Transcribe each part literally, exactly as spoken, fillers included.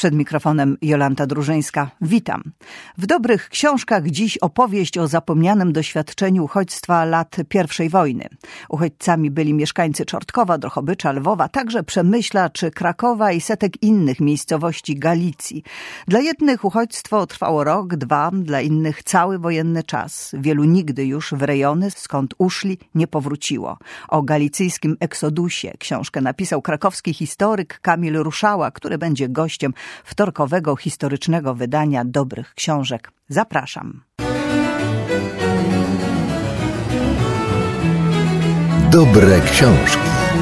Przed mikrofonem Jolanta Drużyńska. Witam. W dobrych książkach dziś opowieść o zapomnianym doświadczeniu uchodźstwa lat pierwszej wojny. Uchodźcami byli mieszkańcy Czortkowa, Drohobycza, Lwowa, także Przemyśla czy Krakowa i setek innych miejscowości Galicji. Dla jednych uchodźstwo trwało rok, dwa, dla innych cały wojenny czas. Wielu nigdy już w rejony, skąd uszli, nie powróciło. O galicyjskim eksodusie książkę napisał krakowski historyk Kamil Ruszała, który będzie gościem wtorkowego historycznego wydania Dobrych Książek. Zapraszam. Dobre książki.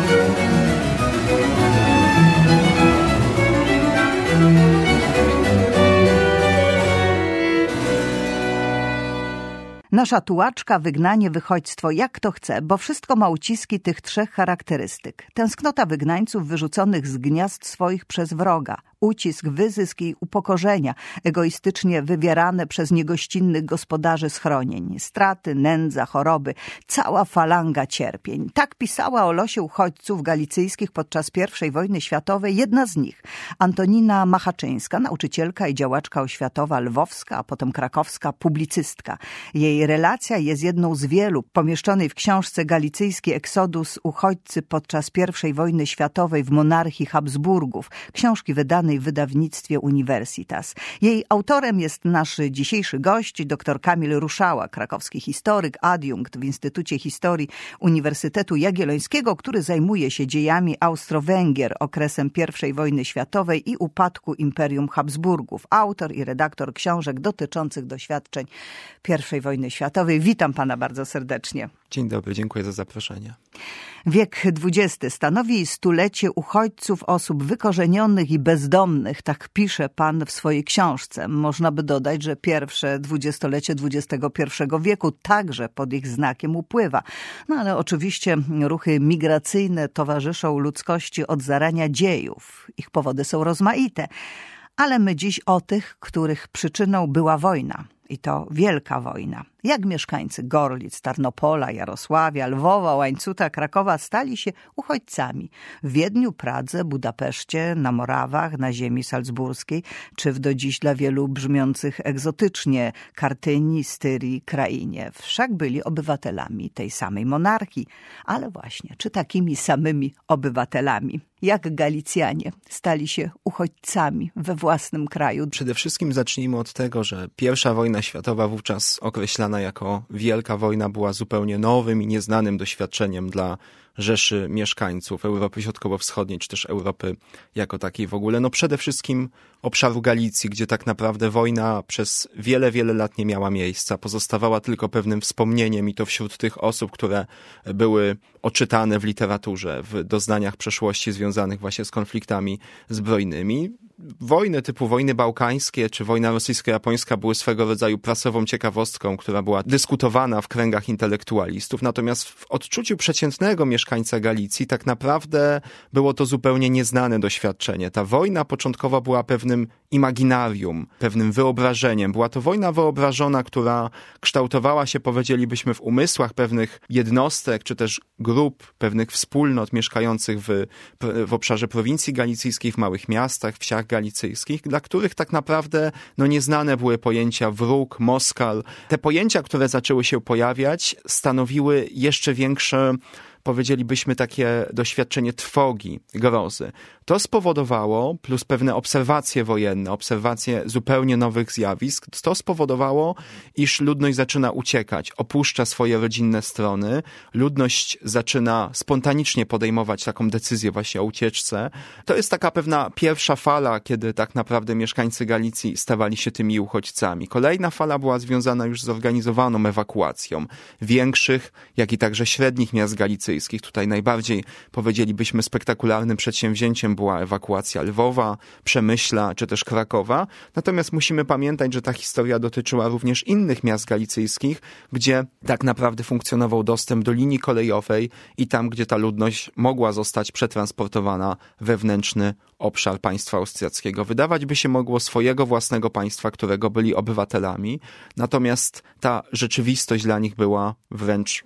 Nasza tułaczka, wygnanie, wychodźstwo, jak to chce, bo wszystko ma uciski tych trzech charakterystyk. Tęsknota wygnańców wyrzuconych z gniazd swoich przez wroga. Ucisk, wyzysk i upokorzenia, egoistycznie wywierane przez niegościnnych gospodarzy schronień. Straty, nędza, choroby, cała falanga cierpień. Tak pisała o losie uchodźców galicyjskich podczas pierwszej wojny światowej jedna z nich, Antonina Machaczyńska, nauczycielka i działaczka oświatowa lwowska, a potem krakowska publicystka. Jej relacja jest jedną z wielu pomieszczonej w książce Galicyjski eksodus uchodźcy podczas pierwszej wojny światowej w monarchii Habsburgów, książki wydanej w wydawnictwie Universitas. Jej autorem jest nasz dzisiejszy gość, dr Kamil Ruszała, krakowski historyk, adiunkt w Instytucie Historii Uniwersytetu Jagiellońskiego, który zajmuje się dziejami Austro-Węgier, okresem pierwszej wojny światowej i upadku Imperium Habsburgów. Autor i redaktor książek dotyczących doświadczeń pierwszej wojny światowej. Witam pana bardzo serdecznie. Dzień dobry, dziękuję za zaproszenie. Wiek dwudziesty stanowi stulecie uchodźców, osób wykorzenionych i bezdomnych, tak pisze pan w swojej książce. Można by dodać, że pierwsze dwudziestolecie dwudziestego pierwszego wieku także pod ich znakiem upływa. No ale oczywiście ruchy migracyjne towarzyszą ludzkości od zarania dziejów. Ich powody są rozmaite. Ale my dziś o tych, których przyczyną była wojna. I to wielka wojna. Jak mieszkańcy Gorlic, Tarnopola, Jarosławia, Lwowa, Łańcuta, Krakowa stali się uchodźcami w Wiedniu, Pradze, Budapeszcie, na Morawach, na ziemi salzburskiej, czy w do dziś dla wielu brzmiących egzotycznie Kartynii, Styrii, krainie. Wszak byli obywatelami tej samej monarchii. Ale właśnie, czy takimi samymi obywatelami, jak Galicjanie, stali się uchodźcami we własnym kraju? Przede wszystkim zacznijmy od tego, że pierwsza wojna światowa, wówczas określana jako Wielka Wojna, była zupełnie nowym i nieznanym doświadczeniem dla rzeszy mieszkańców Europy Środkowo-Wschodniej, czy też Europy jako takiej w ogóle. No przede wszystkim obszaru Galicji, gdzie tak naprawdę wojna przez wiele, wiele lat nie miała miejsca. Pozostawała tylko pewnym wspomnieniem i to wśród tych osób, które były oczytane w literaturze, w doznaniach przeszłości związanych właśnie z konfliktami zbrojnymi. Wojny typu wojny bałkańskie czy wojna rosyjsko-japońska były swego rodzaju prasową ciekawostką, która była dyskutowana w kręgach intelektualistów. Natomiast w odczuciu przeciętnego mieszkańca Galicji tak naprawdę było to zupełnie nieznane doświadczenie. Ta wojna początkowo była pewnym imaginarium, pewnym wyobrażeniem. Była to wojna wyobrażona, która kształtowała się, powiedzielibyśmy, w umysłach pewnych jednostek czy też grup, pewnych wspólnot mieszkających w, w obszarze prowincji galicyjskiej, w małych miastach, wsiach galicyjskich, dla których tak naprawdę no, nieznane były pojęcia wróg, Moskal. Te pojęcia, które zaczęły się pojawiać, stanowiły jeszcze większe, powiedzielibyśmy, takie doświadczenie trwogi, grozy. To spowodowało, plus pewne obserwacje wojenne, obserwacje zupełnie nowych zjawisk, to spowodowało, iż ludność zaczyna uciekać, opuszcza swoje rodzinne strony, ludność zaczyna spontanicznie podejmować taką decyzję właśnie o ucieczce. To jest taka pewna pierwsza fala, kiedy tak naprawdę mieszkańcy Galicji stawali się tymi uchodźcami. Kolejna fala była związana już z zorganizowaną ewakuacją większych, jak i także średnich miast galicyjskich. Tutaj najbardziej, powiedzielibyśmy, spektakularnym przedsięwzięciem była ewakuacja Lwowa, Przemyśla czy też Krakowa. Natomiast musimy pamiętać, że ta historia dotyczyła również innych miast galicyjskich, gdzie tak naprawdę funkcjonował dostęp do linii kolejowej i tam, gdzie ta ludność mogła zostać przetransportowana wewnętrzny obszar państwa austriackiego. Wydawać by się mogło swojego własnego państwa, którego byli obywatelami, natomiast ta rzeczywistość dla nich była wręcz, no,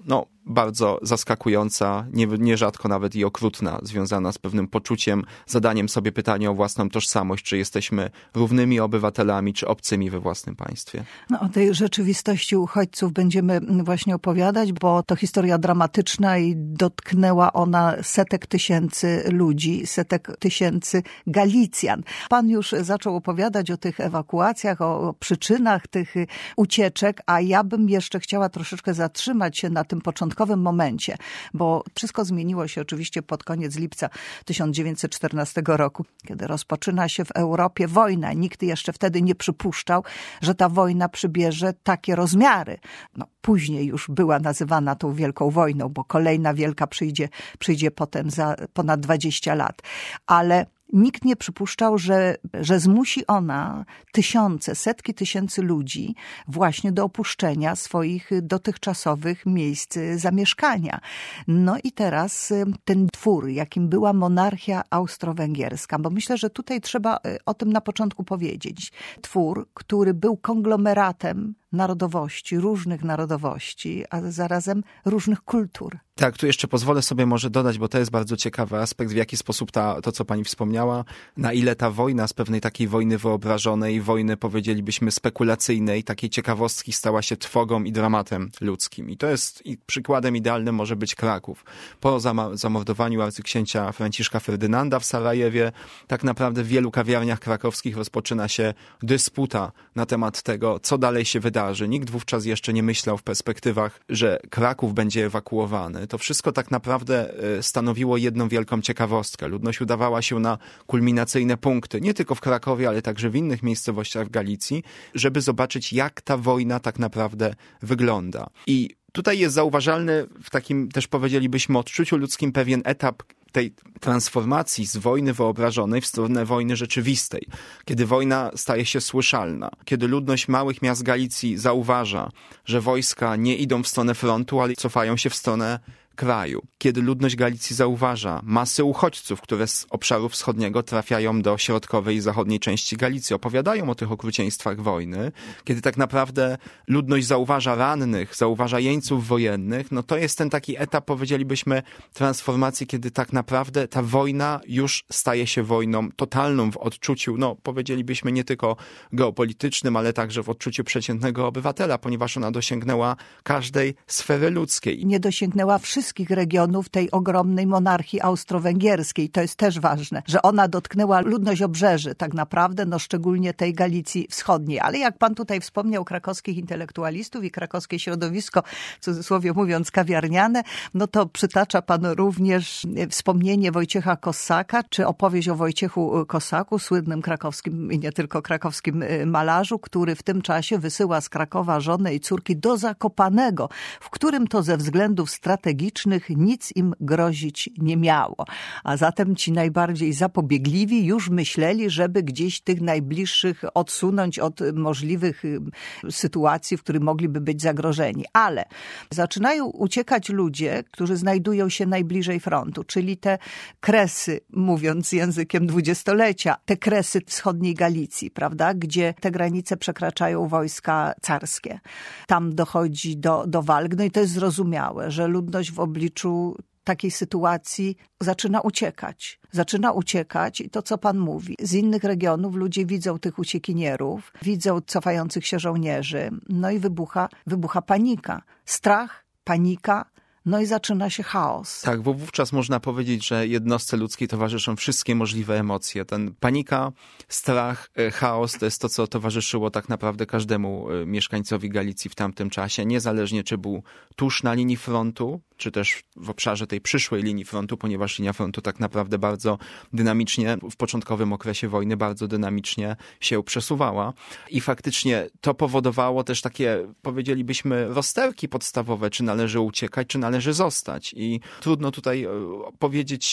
bardzo zaskakująca, nie, nierzadko nawet i okrutna, związana z pewnym poczuciem, zadaniem sobie pytania o własną tożsamość, czy jesteśmy równymi obywatelami, czy obcymi we własnym państwie. No, o tej rzeczywistości uchodźców będziemy właśnie opowiadać, bo to historia dramatyczna i dotknęła ona setek tysięcy ludzi, setek tysięcy Galicjan. Pan już zaczął opowiadać o tych ewakuacjach, o przyczynach tych ucieczek, a ja bym jeszcze chciała troszeczkę zatrzymać się na tym początkowym momencie, bo wszystko zmieniło się oczywiście pod koniec lipca tysiąc dziewięćset czternastego roku, kiedy rozpoczyna się w Europie wojna. Nikt jeszcze wtedy nie przypuszczał, że ta wojna przybierze takie rozmiary. No, później już była nazywana tą Wielką Wojną, bo kolejna wielka przyjdzie, przyjdzie potem za ponad dwadzieścia lat. Ale nikt nie przypuszczał, że, że zmusi ona tysiące, setki tysięcy ludzi właśnie do opuszczenia swoich dotychczasowych miejsc zamieszkania. No i teraz ten twór, jakim była monarchia austro-węgierska, bo myślę, że tutaj trzeba o tym na początku powiedzieć. Twór, który był konglomeratem narodowości, różnych narodowości, a zarazem różnych kultur. Tak, tu jeszcze pozwolę sobie może dodać, bo to jest bardzo ciekawy aspekt, w jaki sposób ta, to, co pani wspomniała, na ile ta wojna z pewnej takiej wojny wyobrażonej, wojny powiedzielibyśmy spekulacyjnej, takiej ciekawostki stała się trwogą i dramatem ludzkim. I to jest i przykładem idealnym może być Kraków. Po zama- zamordowaniu arcyksięcia Franciszka Ferdynanda w Sarajewie, tak naprawdę w wielu kawiarniach krakowskich rozpoczyna się dysputa na temat tego, co dalej się wydarzy. Nikt wówczas jeszcze nie myślał w perspektywach, że Kraków będzie ewakuowany. To wszystko tak naprawdę stanowiło jedną wielką ciekawostkę. Ludność udawała się na kulminacyjne punkty, nie tylko w Krakowie, ale także w innych miejscowościach w Galicji, żeby zobaczyć, jak ta wojna tak naprawdę wygląda. I tutaj jest zauważalny w takim też powiedzielibyśmy odczuciu ludzkim pewien etap tej transformacji z wojny wyobrażonej w stronę wojny rzeczywistej. Kiedy wojna staje się słyszalna, kiedy ludność małych miast Galicji zauważa, że wojska nie idą w stronę frontu, ale cofają się w stronę kraju. Kiedy ludność Galicji zauważa masy uchodźców, które z obszaru wschodniego trafiają do środkowej i zachodniej części Galicji, opowiadają o tych okrucieństwach wojny, kiedy tak naprawdę ludność zauważa rannych, zauważa jeńców wojennych, no to jest ten taki etap, powiedzielibyśmy, transformacji, kiedy tak naprawdę ta wojna już staje się wojną totalną w odczuciu, no powiedzielibyśmy nie tylko geopolitycznym, ale także w odczuciu przeciętnego obywatela, ponieważ ona dosięgnęła każdej sfery ludzkiej. Nie dosięgnęła wszystkich wszystkich regionów tej ogromnej monarchii austro-węgierskiej. To jest też ważne, że ona dotknęła ludność obrzeży tak naprawdę, no szczególnie tej Galicji Wschodniej. Ale jak pan tutaj wspomniał krakowskich intelektualistów i krakowskie środowisko, w cudzysłowie mówiąc kawiarniane, no to przytacza pan również wspomnienie Wojciecha Kossaka, czy opowieść o Wojciechu Kossaku, słynnym krakowskim i nie tylko krakowskim malarzu, który w tym czasie wysyła z Krakowa żonę i córki do Zakopanego, w którym to ze względów strategicznych nic im grozić nie miało. A zatem ci najbardziej zapobiegliwi już myśleli, żeby gdzieś tych najbliższych odsunąć od możliwych sytuacji, w których mogliby być zagrożeni. Ale zaczynają uciekać ludzie, którzy znajdują się najbliżej frontu, czyli te kresy, mówiąc językiem dwudziestolecia, te kresy wschodniej Galicji, prawda, gdzie te granice przekraczają wojska carskie. Tam dochodzi do, do walk, no i to jest zrozumiałe, że ludność w obliczu takiej sytuacji zaczyna uciekać. Zaczyna uciekać i to, co pan mówi. Z innych regionów ludzie widzą tych uciekinierów, widzą cofających się żołnierzy, no i wybucha, wybucha panika. Strach, panika, no i zaczyna się chaos. Tak, bo wówczas można powiedzieć, że jednostce ludzkiej towarzyszą wszystkie możliwe emocje. Ten panika, strach, chaos to jest to, co towarzyszyło tak naprawdę każdemu mieszkańcowi Galicji w tamtym czasie, niezależnie czy był tuż na linii frontu, czy też w obszarze tej przyszłej linii frontu, ponieważ linia frontu tak naprawdę bardzo dynamicznie, w początkowym okresie wojny bardzo dynamicznie się przesuwała. I faktycznie to powodowało też takie, powiedzielibyśmy, rozterki podstawowe, czy należy uciekać, czy należy zostać. I trudno tutaj powiedzieć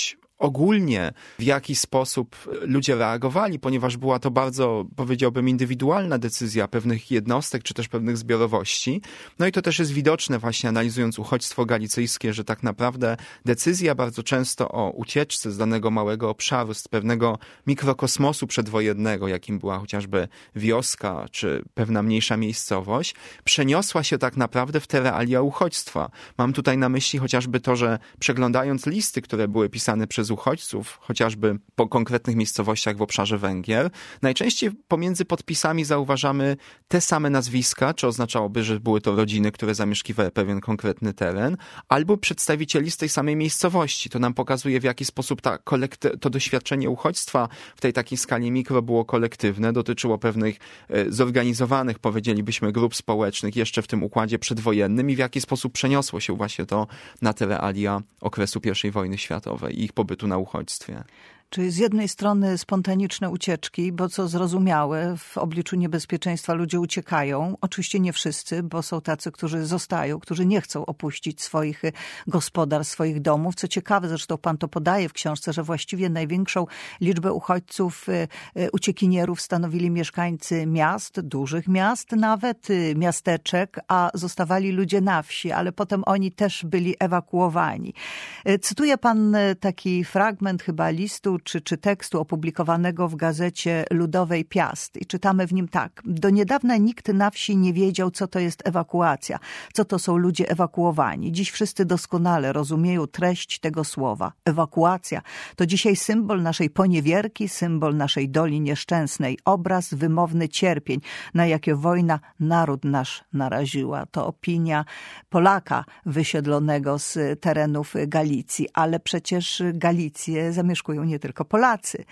ogólnie w jaki sposób ludzie reagowali, ponieważ była to bardzo, powiedziałbym, indywidualna decyzja pewnych jednostek, czy też pewnych zbiorowości. No i to też jest widoczne właśnie analizując uchodźstwo galicyjskie, że tak naprawdę decyzja bardzo często o ucieczce z danego małego obszaru, z pewnego mikrokosmosu przedwojennego, jakim była chociażby wioska, czy pewna mniejsza miejscowość, przeniosła się tak naprawdę w te realia uchodźstwa. Mam tutaj na myśli chociażby to, że przeglądając listy, które były pisane przez uchodźców, chociażby po konkretnych miejscowościach w obszarze Węgier, najczęściej pomiędzy podpisami zauważamy te same nazwiska, czy oznaczałoby, że były to rodziny, które zamieszkiwały pewien konkretny teren, albo przedstawicieli z tej samej miejscowości. To nam pokazuje, w jaki sposób ta kolekty- to doświadczenie uchodźstwa w tej takiej skali mikro było kolektywne, dotyczyło pewnych e, zorganizowanych, powiedzielibyśmy, grup społecznych jeszcze w tym układzie przedwojennym i w jaki sposób przeniosło się właśnie to na te realia okresu pierwszej wojny światowej i ich pobytu na uchodźstwie. Czyli z jednej strony spontaniczne ucieczki, bo co zrozumiałe, w obliczu niebezpieczeństwa ludzie uciekają. Oczywiście nie wszyscy, bo są tacy, którzy zostają, którzy nie chcą opuścić swoich gospodarstw, swoich domów. Co ciekawe, zresztą pan to podaje w książce, że właściwie największą liczbę uchodźców, uciekinierów stanowili mieszkańcy miast, dużych miast nawet, miasteczek, a zostawali ludzie na wsi, ale potem oni też byli ewakuowani. Cytuje pan taki fragment chyba listu, Czy, czy tekstu opublikowanego w gazecie Ludowej Piast. I czytamy w nim tak. Do niedawna nikt na wsi nie wiedział, co to jest ewakuacja, co to są ludzie ewakuowani. Dziś wszyscy doskonale rozumieją treść tego słowa. Ewakuacja to dzisiaj symbol naszej poniewierki, symbol naszej doli nieszczęsnej, obraz wymowny cierpień, na jakie wojna naród nasz naraziła. To opinia Polaka wysiedlonego z terenów Galicji, ale przecież Galicję zamieszkują nie tylko Polacy.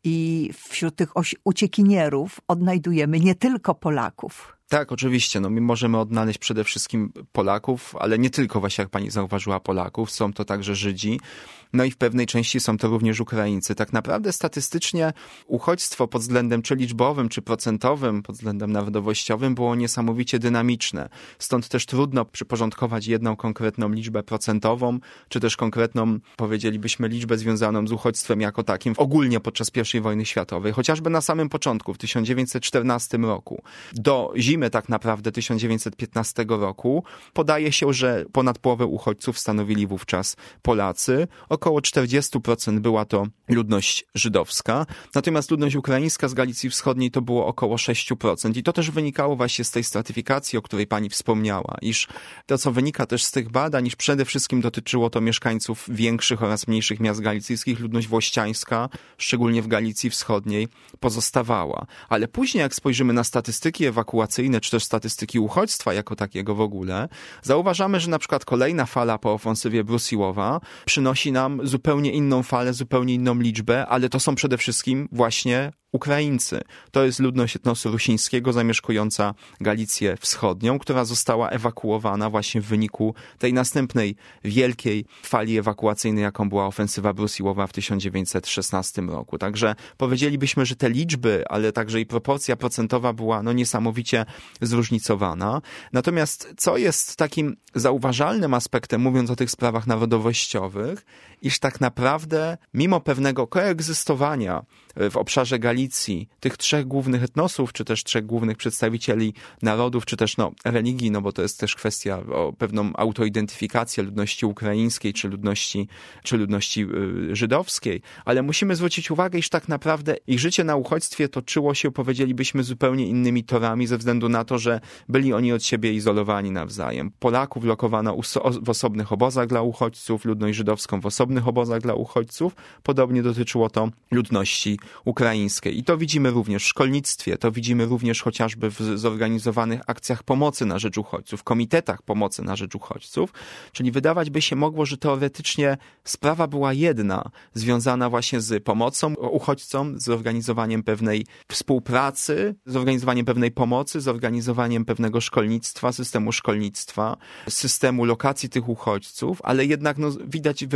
I wśród tych uciekinierów odnajdujemy nie tylko Polaków. Tak, oczywiście. No, my możemy odnaleźć przede wszystkim Polaków, ale nie tylko, właśnie jak pani zauważyła, Polaków. Są to także Żydzi. No i w pewnej części są to również Ukraińcy. Tak naprawdę statystycznie uchodźstwo pod względem czy liczbowym, czy procentowym, pod względem narodowościowym było niesamowicie dynamiczne. Stąd też trudno przyporządkować jedną konkretną liczbę procentową, czy też konkretną, powiedzielibyśmy, liczbę związaną z uchodźstwem jako takim ogólnie podczas pierwszej wojny światowej. Chociażby na samym początku, w tysiąc dziewięćset czternastym roku, do zimy tak naprawdę tysiąc dziewięćset piętnastego roku, podaje się, że ponad połowę uchodźców stanowili wówczas Polacy. Około czterdzieści procent była to ludność żydowska, natomiast ludność ukraińska z Galicji Wschodniej to było około sześć procent. I to też wynikało właśnie z tej stratyfikacji, o której pani wspomniała, iż to, co wynika też z tych badań, iż przede wszystkim dotyczyło to mieszkańców większych oraz mniejszych miast galicyjskich. Ludność włościańska, szczególnie w Galicji Wschodniej, pozostawała. Ale później, jak spojrzymy na statystyki ewakuacyjne, czy też statystyki uchodźstwa jako takiego w ogóle, zauważamy, że na przykład kolejna fala po ofensywie Brusilova przynosi nam zupełnie inną falę, zupełnie inną liczbę, ale to są przede wszystkim właśnie Ukraińcy. To jest ludność etnosu rusińskiego zamieszkująca Galicję Wschodnią, która została ewakuowana właśnie w wyniku tej następnej wielkiej fali ewakuacyjnej, jaką była ofensywa Brusilowa w tysiąc dziewięćset szesnastym roku. Także powiedzielibyśmy, że te liczby, ale także i proporcja procentowa była no niesamowicie zróżnicowana. Natomiast co jest takim zauważalnym aspektem, mówiąc o tych sprawach narodowościowych, iż tak naprawdę mimo pewnego koegzystowania w obszarze Galicji tych trzech głównych etnosów, czy też trzech głównych przedstawicieli narodów, czy też no, religii, no bo to jest też kwestia o pewną autoidentyfikację ludności ukraińskiej, czy ludności, czy ludności yy, żydowskiej, ale musimy zwrócić uwagę, iż tak naprawdę ich życie na uchodźstwie toczyło się, powiedzielibyśmy, zupełnie innymi torami, ze względu na to, że byli oni od siebie izolowani nawzajem. Polaków lokowano w osobnych obozach dla uchodźców, ludność żydowską w osobnych obozach dla uchodźców. Podobnie dotyczyło to ludności ukraińskiej. I to widzimy również w szkolnictwie, to widzimy również chociażby w zorganizowanych akcjach pomocy na rzecz uchodźców, komitetach pomocy na rzecz uchodźców, czyli wydawać by się mogło, że teoretycznie sprawa była jedna, związana właśnie z pomocą uchodźcom, z organizowaniem pewnej współpracy, z organizowaniem pewnej pomocy, z organizowaniem pewnego szkolnictwa, systemu szkolnictwa, systemu lokacji tych uchodźców, ale jednak no, widać wyraźnie,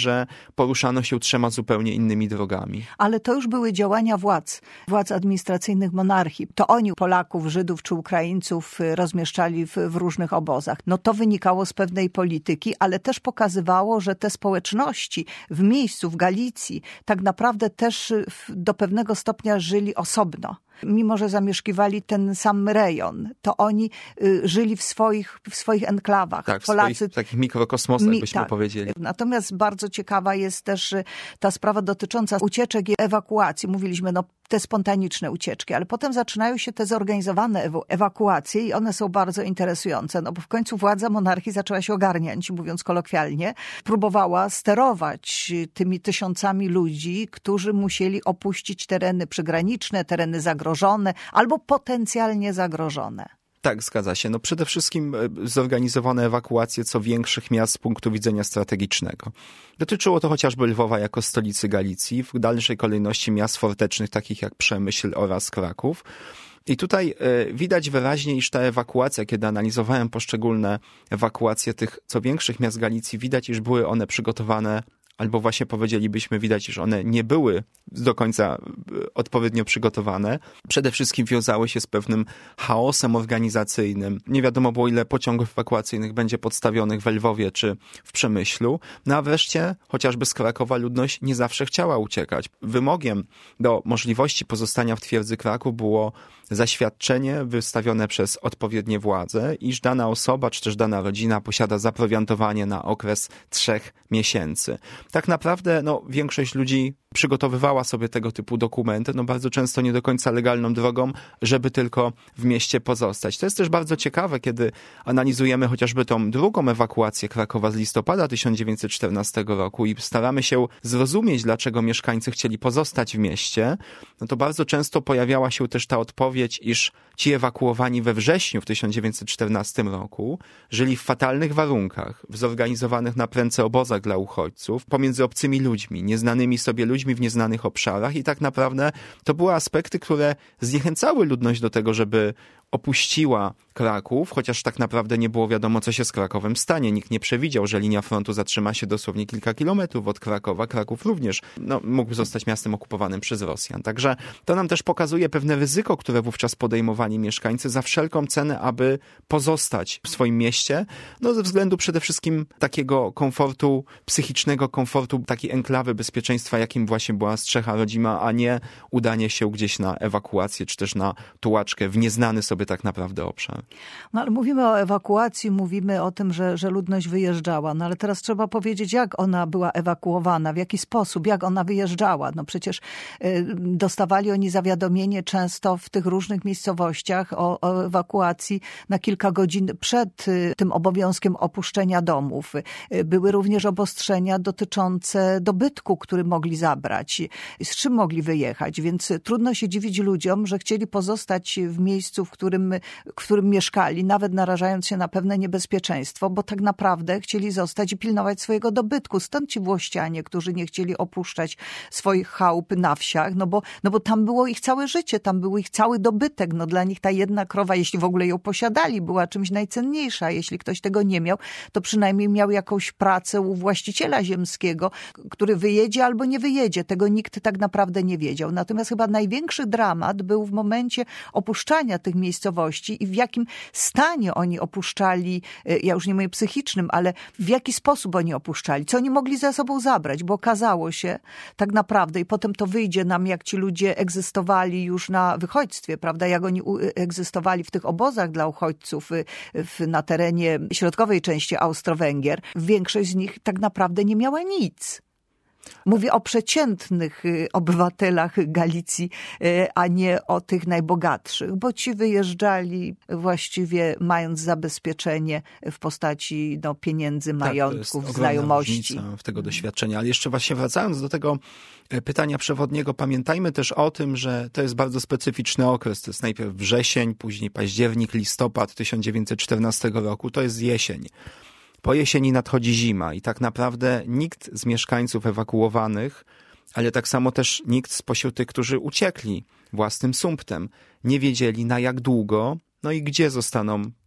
że poruszano się trzema zupełnie innymi drogami. Ale to już były działania władz, władz administracyjnych monarchii. To oni Polaków, Żydów czy Ukraińców rozmieszczali w, w różnych obozach. No to wynikało z pewnej polityki, ale też pokazywało, że te społeczności w miejscu, w Galicji, tak naprawdę też do pewnego stopnia żyli osobno. Mimo że zamieszkiwali ten sam rejon, to oni y, żyli w swoich, w swoich enklawach. Tak, Polacy, w swoich takich mikrokosmosach, mi, byśmy tak. powiedzieli. Natomiast bardzo ciekawa jest też ta sprawa dotycząca ucieczek i ewakuacji. Mówiliśmy, no te spontaniczne ucieczki, ale potem zaczynają się te zorganizowane ew- ewakuacje i one są bardzo interesujące, no bo w końcu władza monarchii zaczęła się ogarniać, mówiąc kolokwialnie. Próbowała sterować tymi tysiącami ludzi, którzy musieli opuścić tereny przygraniczne, tereny zagrożone albo potencjalnie zagrożone. Tak, zgadza się. No przede wszystkim zorganizowane ewakuacje co większych miast z punktu widzenia strategicznego. Dotyczyło to chociażby Lwowa jako stolicy Galicji, w dalszej kolejności miast fortecznych takich jak Przemyśl oraz Kraków. I tutaj widać wyraźnie, iż ta ewakuacja, kiedy analizowałem poszczególne ewakuacje tych co większych miast Galicji, widać, iż były one przygotowane, albo właśnie powiedzielibyśmy, widać, iż one nie były do końca odpowiednio przygotowane. Przede wszystkim wiązały się z pewnym chaosem organizacyjnym. Nie wiadomo było, ile pociągów ewakuacyjnych będzie podstawionych w Lwowie czy w Przemyślu. No a wreszcie, chociażby z Krakowa ludność nie zawsze chciała uciekać. Wymogiem do możliwości pozostania w twierdzy Kraków było zaświadczenie wystawione przez odpowiednie władze, iż dana osoba czy też dana rodzina posiada zaprowiantowanie na okres trzech miesięcy. Tak naprawdę no, większość ludzi przygotowywała sobie tego typu dokumenty, no bardzo często nie do końca legalną drogą, żeby tylko w mieście pozostać. To jest też bardzo ciekawe, kiedy analizujemy chociażby tą drugą ewakuację Krakowa z listopada tysiąc dziewięćset czternastego roku i staramy się zrozumieć, dlaczego mieszkańcy chcieli pozostać w mieście, no to bardzo często pojawiała się też ta odpowiedź, iż ci ewakuowani we wrześniu w tysiąc dziewięćset czternastym roku żyli w fatalnych warunkach, w zorganizowanych na prędce obozach dla uchodźców, pomiędzy obcymi ludźmi, nieznanymi sobie ludźmi w nieznanych obszarach i tak naprawdę to były aspekty, które zniechęcały ludność do tego, żeby opuściła Kraków, chociaż tak naprawdę nie było wiadomo, co się z Krakowem stanie. Nikt nie przewidział, że linia frontu zatrzyma się dosłownie kilka kilometrów od Krakowa. Kraków również no, mógł zostać miastem okupowanym przez Rosjan. Także to nam też pokazuje pewne ryzyko, które wówczas podejmowali mieszkańcy za wszelką cenę, aby pozostać w swoim mieście, no ze względu przede wszystkim takiego komfortu psychicznego, komfortu takiej enklawy bezpieczeństwa, jakim właśnie była Strzecha rodzima, a nie udanie się gdzieś na ewakuację, czy też na tułaczkę w nieznany sobie tak naprawdę obszar. No ale mówimy o ewakuacji, mówimy o tym, że, że ludność wyjeżdżała, no ale teraz trzeba powiedzieć, jak ona była ewakuowana, w jaki sposób, jak ona wyjeżdżała. No przecież y, dostawali oni zawiadomienie często w tych różnych miejscowościach o, o ewakuacji na kilka godzin przed y, tym obowiązkiem opuszczenia domów. Y, były również obostrzenia dotyczące dobytku, który mogli zabrać, z czym mogli wyjechać, więc trudno się dziwić ludziom, że chcieli pozostać w miejscu, w którym, w którym mieszkali, nawet narażając się na pewne niebezpieczeństwo, bo tak naprawdę chcieli zostać i pilnować swojego dobytku. Stąd ci włościanie, którzy nie chcieli opuszczać swoich chałup na wsiach, no bo, no bo tam było ich całe życie, tam był ich cały dobytek. No dla nich ta jedna krowa, jeśli w ogóle ją posiadali, była czymś najcenniejsza. Jeśli ktoś tego nie miał, to przynajmniej miał jakąś pracę u właściciela ziemskiego, który wyjedzie albo nie wyjedzie. Tego nikt tak naprawdę nie wiedział. Natomiast chyba największy dramat był w momencie opuszczania tych miejscowości i w jakim stanie oni opuszczali, ja już nie mówię psychicznym, ale w jaki sposób oni opuszczali, co oni mogli ze sobą zabrać, bo okazało się tak naprawdę i potem to wyjdzie nam, jak ci ludzie egzystowali już na wychodźstwie, prawda, jak oni egzystowali w tych obozach dla uchodźców w, na terenie środkowej części Austro-Węgier. Większość z nich tak naprawdę nie miała nic. Mówię o przeciętnych obywatelach Galicji, a nie o tych najbogatszych, bo ci wyjeżdżali właściwie mając zabezpieczenie w postaci no, pieniędzy, majątków, tak, znajomości. W tego doświadczenia. Ale jeszcze właśnie wracając do tego pytania przewodniego, pamiętajmy też o tym, że to jest bardzo specyficzny okres. To jest najpierw wrzesień, później październik, listopad tysiąc dziewięćset czternastego roku. To jest jesień. Po jesieni nadchodzi zima i tak naprawdę nikt z mieszkańców ewakuowanych, ale tak samo też nikt spośród tych, którzy uciekli własnym sumptem, nie wiedzieli na jak długo, no i gdzie zostaną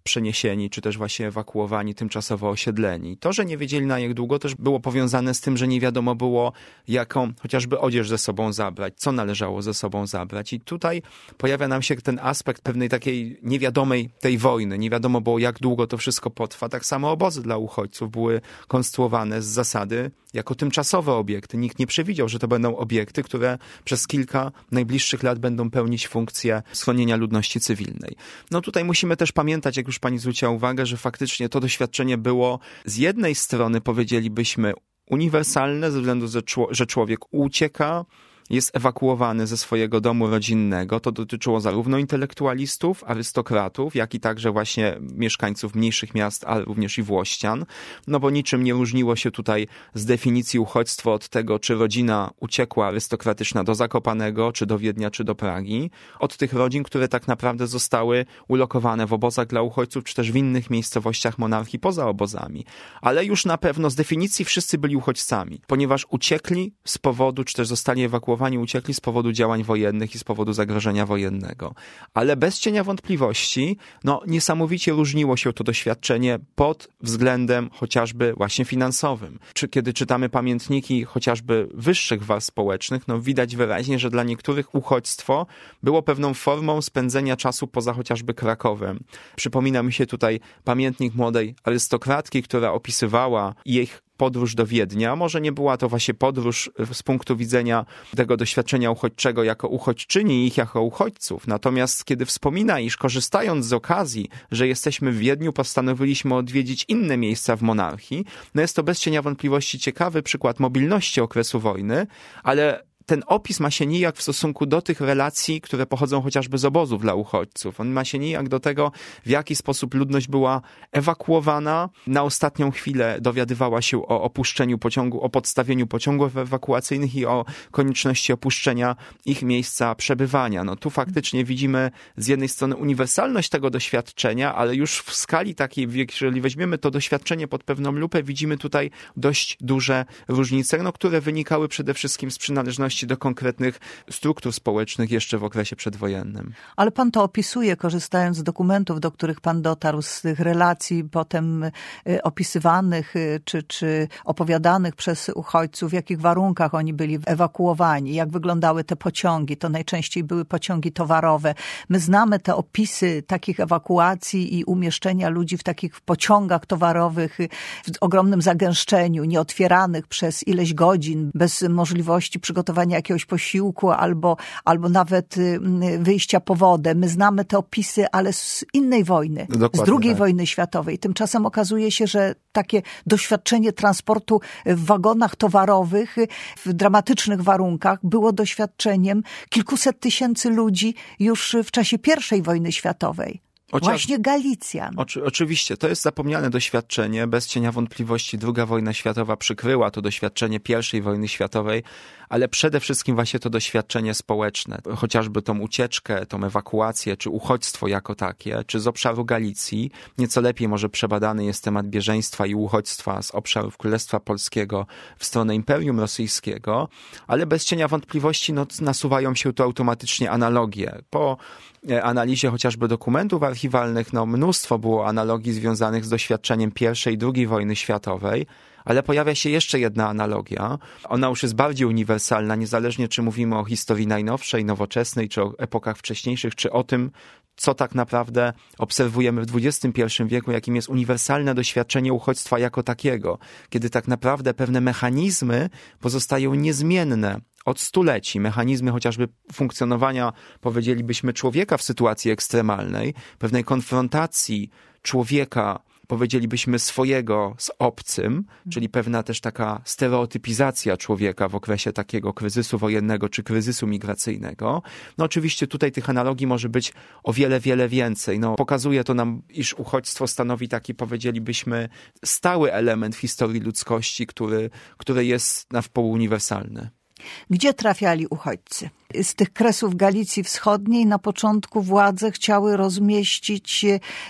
przeniesieni, czy też właśnie ewakuowani, tymczasowo osiedleni. To, że nie wiedzieli na jak długo, też było powiązane z tym, że nie wiadomo było, jaką chociażby odzież ze sobą zabrać, co należało ze sobą zabrać. I tutaj pojawia nam się ten aspekt pewnej takiej niewiadomej tej wojny. Nie wiadomo było, jak długo to wszystko potrwa. Tak samo obozy dla uchodźców były konstruowane z zasady jako tymczasowe obiekty. Nikt nie przewidział, że to będą obiekty, które przez kilka najbliższych lat będą pełnić funkcję schronienia ludności cywilnej. No tutaj musimy też pamiętać, jak już pani zwróciła uwagę, że faktycznie to doświadczenie było z jednej strony, powiedzielibyśmy, uniwersalne ze względu, że człowiek ucieka, jest ewakuowany ze swojego domu rodzinnego. To dotyczyło zarówno intelektualistów, arystokratów, jak i także właśnie mieszkańców mniejszych miast, ale również i włościan. No bo niczym nie różniło się tutaj z definicji uchodźstwo od tego, czy rodzina uciekła arystokratyczna do Zakopanego, czy do Wiednia, czy do Pragi. Od tych rodzin, które tak naprawdę zostały ulokowane w obozach dla uchodźców, czy też w innych miejscowościach monarchii poza obozami. Ale już na pewno z definicji wszyscy byli uchodźcami, ponieważ uciekli z powodu, czy też zostali ewakuowani uciekli z powodu działań wojennych i z powodu zagrożenia wojennego. Ale bez cienia wątpliwości, no niesamowicie różniło się to doświadczenie pod względem chociażby właśnie finansowym. Czy kiedy czytamy pamiętniki chociażby wyższych warstw społecznych, no widać wyraźnie, że dla niektórych uchodźstwo było pewną formą spędzenia czasu poza chociażby Krakowem. Przypomina mi się tutaj pamiętnik młodej arystokratki, która opisywała ich podróż do Wiednia. Może nie była to właśnie podróż z punktu widzenia tego doświadczenia uchodźczego jako uchodźczyni i ich jako uchodźców. Natomiast kiedy wspomina, iż korzystając z okazji, że jesteśmy w Wiedniu, postanowiliśmy odwiedzić inne miejsca w monarchii, no jest to bez cienia wątpliwości ciekawy przykład mobilności okresu wojny, ale ten opis ma się nijak w stosunku do tych relacji, które pochodzą chociażby z obozów dla uchodźców. On ma się nijak do tego, w jaki sposób ludność była ewakuowana. Na ostatnią chwilę dowiadywała się o opuszczeniu pociągu, o podstawieniu pociągów ewakuacyjnych i o konieczności opuszczenia ich miejsca przebywania. No tu faktycznie widzimy z jednej strony uniwersalność tego doświadczenia, ale już w skali takiej, jeżeli weźmiemy to doświadczenie pod pewną lupę, widzimy tutaj dość duże różnice, no, które wynikały przede wszystkim z przynależności do konkretnych struktur społecznych jeszcze w okresie przedwojennym. Ale pan to opisuje, korzystając z dokumentów, do których pan dotarł, z tych relacji potem opisywanych czy, czy opowiadanych przez uchodźców, w jakich warunkach oni byli ewakuowani, jak wyglądały te pociągi. To najczęściej były pociągi towarowe. My znamy te opisy takich ewakuacji i umieszczenia ludzi w takich pociągach towarowych w ogromnym zagęszczeniu, nieotwieranych przez ileś godzin, bez możliwości przygotowania jakiegoś posiłku albo, albo nawet wyjścia po wodę. My znamy te opisy, ale z innej wojny, Dokładnie, z drugiej tak. wojny światowej. Tymczasem okazuje się, że takie doświadczenie transportu w wagonach towarowych w dramatycznych warunkach było doświadczeniem kilkuset tysięcy ludzi już w czasie pierwszej wojny światowej. Chociaż... Właśnie Galicjan. Oczy, oczywiście, to jest zapomniane doświadczenie. Bez cienia wątpliwości druga wojna światowa przykryła to doświadczenie pierwszej wojny światowej, ale przede wszystkim właśnie to doświadczenie społeczne. Chociażby tą ucieczkę, tą ewakuację, czy uchodźstwo jako takie, czy z obszaru Galicji. Nieco lepiej może przebadany jest temat bieżeństwa i uchodźstwa z obszarów Królestwa Polskiego w stronę Imperium Rosyjskiego, ale bez cienia wątpliwości no, nasuwają się tu automatycznie analogie. Po analizie chociażby dokumentów archiwalnych, no mnóstwo było analogii związanych z doświadczeniem pierwszej i drugiej wojny światowej, ale pojawia się jeszcze jedna analogia. Ona już jest bardziej uniwersalna, niezależnie czy mówimy o historii najnowszej, nowoczesnej, czy o epokach wcześniejszych, czy o tym, co tak naprawdę obserwujemy w dwudziestym pierwszym wieku, jakim jest uniwersalne doświadczenie uchodźstwa jako takiego, kiedy tak naprawdę pewne mechanizmy pozostają niezmienne od stuleci. Mechanizmy chociażby funkcjonowania, powiedzielibyśmy, człowieka w sytuacji ekstremalnej, pewnej konfrontacji człowieka, powiedzielibyśmy, swojego z obcym, czyli pewna też taka stereotypizacja człowieka w okresie takiego kryzysu wojennego czy kryzysu migracyjnego. No oczywiście tutaj tych analogii może być o wiele, wiele więcej. No, pokazuje to nam, iż uchodźstwo stanowi taki, powiedzielibyśmy, stały element w historii ludzkości, który, który jest na wpół uniwersalny. Gdzie trafiali uchodźcy? Z tych kresów Galicji Wschodniej na początku władze chciały rozmieścić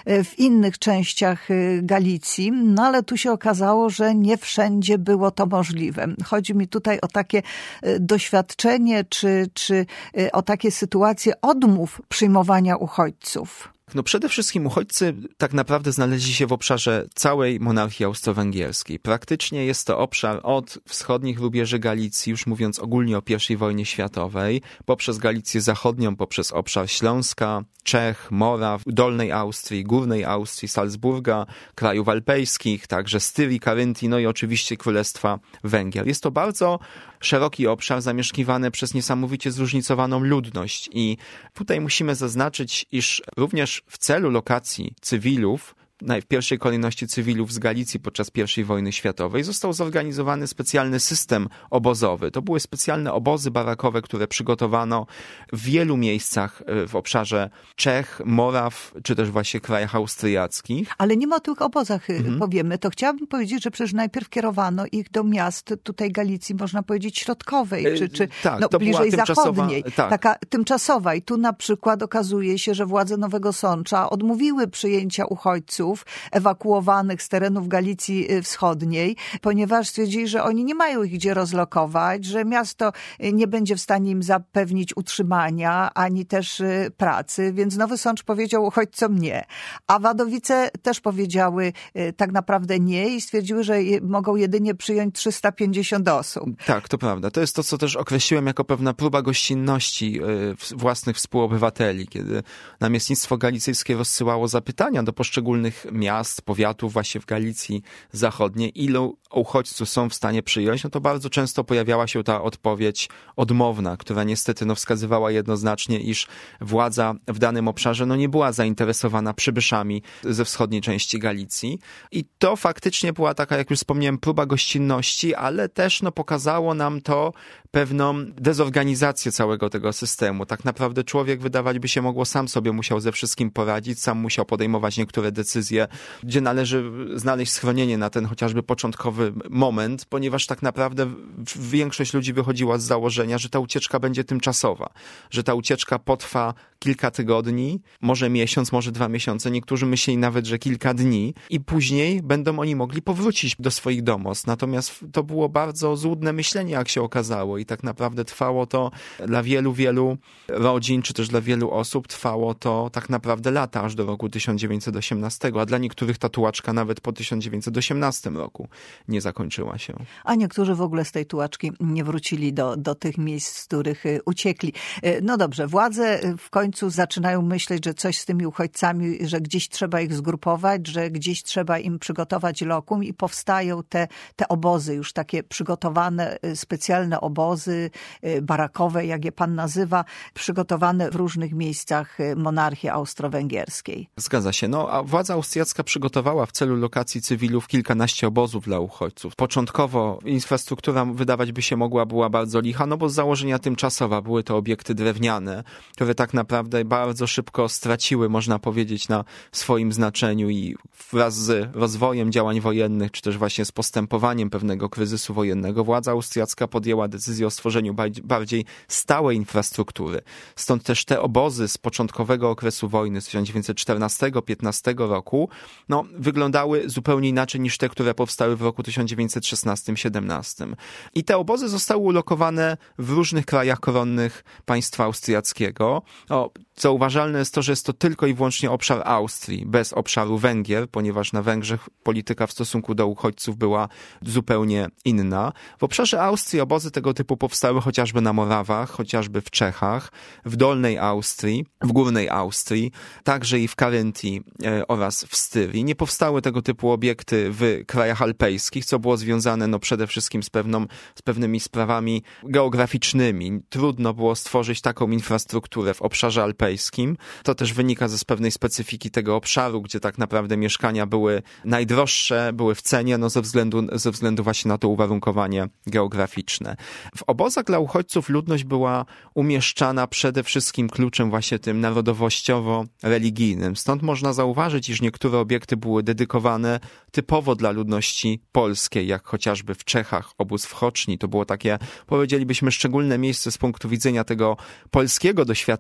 w innych częściach Galicji, no ale tu się okazało, że nie wszędzie było to możliwe. Chodzi mi tutaj o takie doświadczenie, czy, czy o takie sytuacje odmów przyjmowania uchodźców. No przede wszystkim uchodźcy tak naprawdę znaleźli się w obszarze całej monarchii austro-węgierskiej. Praktycznie jest to obszar od wschodnich rubieży Galicji, już mówiąc ogólnie o pierwszej wojnie światowej, poprzez Galicję Zachodnią, poprzez obszar Śląska, Czech, Moraw, Dolnej Austrii, Górnej Austrii, Salzburga, krajów alpejskich, także Styrii, Karyntii, no i oczywiście Królestwa Węgier. Jest to bardzo szeroki obszar zamieszkiwany przez niesamowicie zróżnicowaną ludność i tutaj musimy zaznaczyć, iż również w celu lokacji cywilów, w pierwszej kolejności cywilów z Galicji podczas pierwszej wojny światowej, został zorganizowany specjalny system obozowy. To były specjalne obozy barakowe, które przygotowano w wielu miejscach w obszarze Czech, Moraw, czy też właśnie krajach austriackich. Ale nie ma o tych obozach mhm. powiemy. To chciałabym powiedzieć, że przecież najpierw kierowano ich do miast tutaj Galicji, można powiedzieć środkowej, czy, czy tak, no, to bliżej była zachodniej. Tak. Taka tymczasowa. I tu na przykład okazuje się, że władze Nowego Sącza odmówiły przyjęcia uchodźców ewakuowanych z terenów Galicji Wschodniej, ponieważ stwierdzili, że oni nie mają ich gdzie rozlokować, że miasto nie będzie w stanie im zapewnić utrzymania, ani też pracy, więc Nowy Sącz powiedział uchodźcom nie. A Wadowice też powiedziały tak naprawdę nie i stwierdziły, że mogą jedynie przyjąć trzysta pięćdziesiąt osób. Tak, to prawda. To jest to, co też określiłem jako pewna próba gościnności własnych współobywateli, kiedy namiestnictwo galicyjskie rozsyłało zapytania do poszczególnych miast, powiatów właśnie w Galicji Zachodniej, ilu uchodźców są w stanie przyjąć, no to bardzo często pojawiała się ta odpowiedź odmowna, która niestety no, wskazywała jednoznacznie, iż władza w danym obszarze no, nie była zainteresowana przybyszami ze wschodniej części Galicji. I to faktycznie była taka, jak już wspomniałem, próba gościnności, ale też no, pokazało nam to pewną dezorganizację całego tego systemu. Tak naprawdę człowiek, wydawać by się mogło, sam sobie musiał ze wszystkim poradzić, sam musiał podejmować niektóre decyzje, gdzie należy znaleźć schronienie na ten chociażby początkowy moment, ponieważ tak naprawdę większość ludzi wychodziła z założenia, że ta ucieczka będzie tymczasowa, że ta ucieczka potrwa kilka tygodni, może miesiąc, może dwa miesiące, niektórzy myśleli nawet, że kilka dni i później będą oni mogli powrócić do swoich domostw. Natomiast to było bardzo złudne myślenie, jak się okazało i tak naprawdę trwało to dla wielu, wielu rodzin, czy też dla wielu osób trwało to tak naprawdę lata, aż do roku tysiąc dziewięćset osiemnastego, a dla niektórych ta tułaczka nawet po tysiąc dziewięćset osiemnastym roku nie zakończyła się. A niektórzy w ogóle z tej tułaczki nie wrócili do, do tych miejsc, z których uciekli. No dobrze, władze w końcu zaczynają myśleć, że coś z tymi uchodźcami, że gdzieś trzeba ich zgrupować, że gdzieś trzeba im przygotować lokum i powstają te, te obozy, już takie przygotowane, specjalne obozy barakowe, jak je pan nazywa, przygotowane w różnych miejscach monarchii austro-węgierskiej. Zgadza się. No, a władza austriacka przygotowała w celu lokacji cywilów kilkanaście obozów dla uchodźców. Początkowo infrastruktura, wydawać by się mogła, była bardzo licha, no bo z założenia tymczasowa były to obiekty drewniane, które tak naprawdę bardzo szybko straciły, można powiedzieć, na swoim znaczeniu i wraz z rozwojem działań wojennych, czy też właśnie z postępowaniem pewnego kryzysu wojennego, władza austriacka podjęła decyzję o stworzeniu bardziej stałej infrastruktury. Stąd też te obozy z początkowego okresu wojny z tysiąc dziewięćset czternastego piętnastego roku no, wyglądały zupełnie inaczej niż te, które powstały w roku tysiąc dziewięćset szesnastym siedemnastym. I te obozy zostały ulokowane w różnych krajach koronnych państwa austriackiego. O, zauważalne jest to, że jest to tylko i wyłącznie obszar Austrii, bez obszaru Węgier, ponieważ na Węgrzech polityka w stosunku do uchodźców była zupełnie inna. W obszarze Austrii obozy tego typu powstały chociażby na Morawach, chociażby w Czechach, w Dolnej Austrii, w Górnej Austrii, także i w Karyntii e, oraz w Styrii. Nie powstały tego typu obiekty w krajach alpejskich, co było związane no, przede wszystkim z, pewną, z pewnymi sprawami geograficznymi. Trudno było stworzyć taką infrastrukturę w obszarze alpejskim. To też wynika ze z pewnej specyfiki tego obszaru, gdzie tak naprawdę mieszkania były najdroższe, były w cenie, no ze względu, ze względu właśnie na to uwarunkowanie geograficzne. W obozach dla uchodźców ludność była umieszczana przede wszystkim kluczem właśnie tym narodowościowo-religijnym. Stąd można zauważyć, iż niektóre obiekty były dedykowane typowo dla ludności polskiej, jak chociażby w Czechach obóz w Choczni. To było takie, powiedzielibyśmy, szczególne miejsce z punktu widzenia tego polskiego doświadczenia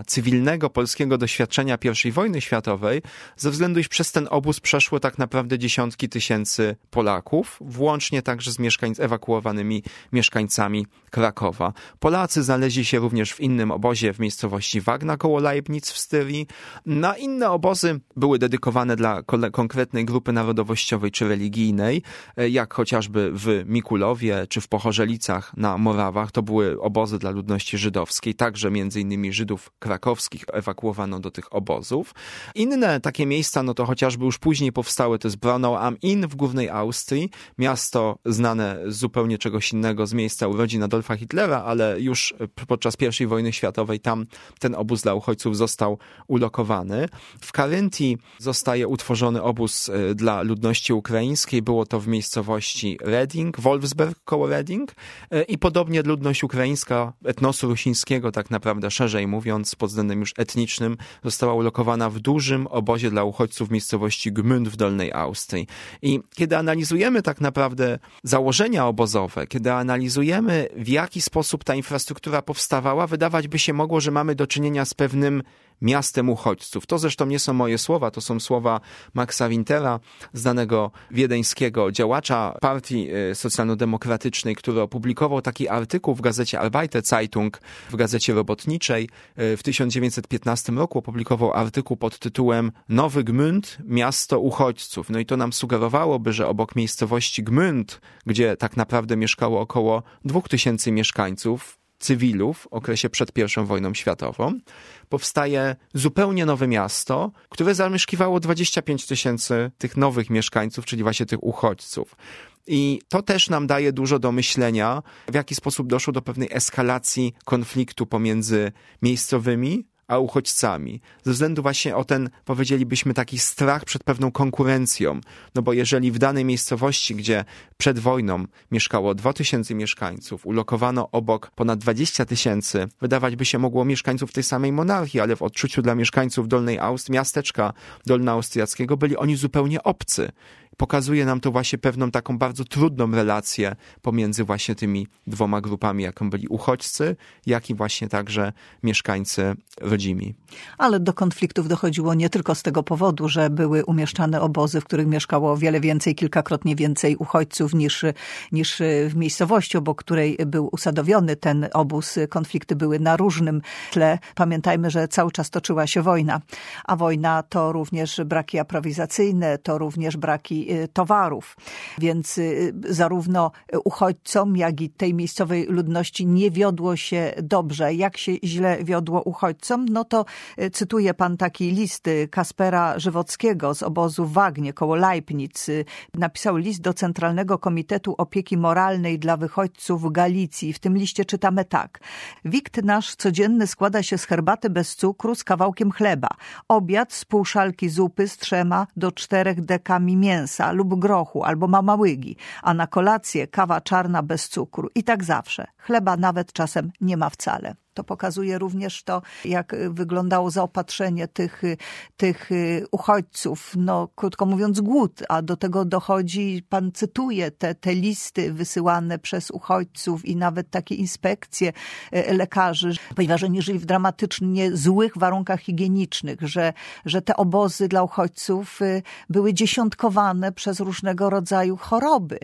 dla cywilnego polskiego doświadczenia pierwszej wojny światowej, ze względu, iż przez ten obóz przeszło tak naprawdę dziesiątki tysięcy Polaków, włącznie także z mieszkań, ewakuowanymi mieszkańcami Krakowa. Polacy znaleźli się również w innym obozie w miejscowości Wagna koło Leibniz w Styrii. Na inne obozy były dedykowane dla konkretnej grupy narodowościowej czy religijnej, jak chociażby w Mikulowie czy w Pochorzelicach na Morawach. To były obozy dla ludności żydowskiej, także między innymi Żydów krakowskich ewakuowano do tych obozów. Inne takie miejsca, no to chociażby już później powstały, to jest Braunau am Inn w Górnej Austrii, miasto znane z zupełnie czegoś innego, z miejsca urodzin Adolfa Hitlera, ale już podczas pierwszej wojny światowej tam ten obóz dla uchodźców został ulokowany. W Karyntii zostaje utworzony obóz dla ludności ukraińskiej, było to w miejscowości Reding, Wolfsberg koło Reding i podobnie ludność ukraińska etnosu rusińskiego, tak naprawdę szerzej mówiąc, pod względem już etnicznym, została ulokowana w dużym obozie dla uchodźców w miejscowości Gmünd w Dolnej Austrii. I kiedy analizujemy tak naprawdę założenia obozowe, kiedy analizujemy, w jaki sposób ta infrastruktura powstawała, wydawać by się mogło, że mamy do czynienia z pewnym miastem uchodźców. To zresztą nie są moje słowa, to są słowa Maxa Wintera, znanego wiedeńskiego działacza partii socjalno-demokratycznej, który opublikował taki artykuł w gazecie Arbeiter Zeitung, w gazecie robotniczej. W tysiąc dziewięćset piętnastym roku opublikował artykuł pod tytułem Nowy Gmünd, miasto uchodźców. No i to nam sugerowałoby, że obok miejscowości Gmünd, gdzie tak naprawdę mieszkało około dwóch tysięcy mieszkańców, cywilów w okresie przed pierwszą wojną światową, powstaje zupełnie nowe miasto, które zamieszkiwało dwadzieścia pięć tysięcy tych nowych mieszkańców, czyli właśnie tych uchodźców. I to też nam daje dużo do myślenia, w jaki sposób doszło do pewnej eskalacji konfliktu pomiędzy miejscowymi a uchodźcami. Ze względu właśnie o ten, powiedzielibyśmy, taki strach przed pewną konkurencją. No bo jeżeli w danej miejscowości, gdzie przed wojną mieszkało dwa tysiące mieszkańców, ulokowano obok ponad dwadzieścia tysięcy, wydawać by się mogło mieszkańców tej samej monarchii, ale w odczuciu dla mieszkańców Dolnej Austrii, miasteczka dolnoaustriackiego, byli oni zupełnie obcy. Pokazuje nam to właśnie pewną taką bardzo trudną relację pomiędzy właśnie tymi dwoma grupami, jaką byli uchodźcy, jak i właśnie także mieszkańcy rodzimi. Ale do konfliktów dochodziło nie tylko z tego powodu, że były umieszczane obozy, w których mieszkało o wiele więcej, kilkakrotnie więcej uchodźców niż, niż w miejscowości, obok której był usadowiony ten obóz. Konflikty były na różnym tle. Pamiętajmy, że cały czas toczyła się wojna, a wojna to również braki aprowizacyjne, to również braki towarów. Więc zarówno uchodźcom, jak i tej miejscowej ludności nie wiodło się dobrze. Jak się źle wiodło uchodźcom? No to cytuje pan taki list Kaspera Żywockiego z obozu w Wagnie koło Leibniz. Napisał list do Centralnego Komitetu Opieki Moralnej dla Wychodźców w Galicji. W tym liście czytamy tak. Wikt nasz codzienny składa się z herbaty bez cukru z kawałkiem chleba. Obiad z pół szalki zupy z trzema do czterech dekami mięsa lub grochu albo mamałygi, a na kolację kawa czarna bez cukru. I tak zawsze. Chleba nawet czasem nie ma wcale. To pokazuje również to, jak wyglądało zaopatrzenie tych, tych uchodźców. No, krótko mówiąc, głód, a do tego dochodzi, pan cytuje te, te listy wysyłane przez uchodźców i nawet takie inspekcje lekarzy, ponieważ oni żyli w dramatycznie złych warunkach higienicznych, że, że te obozy dla uchodźców były dziesiątkowane przez różnego rodzaju choroby,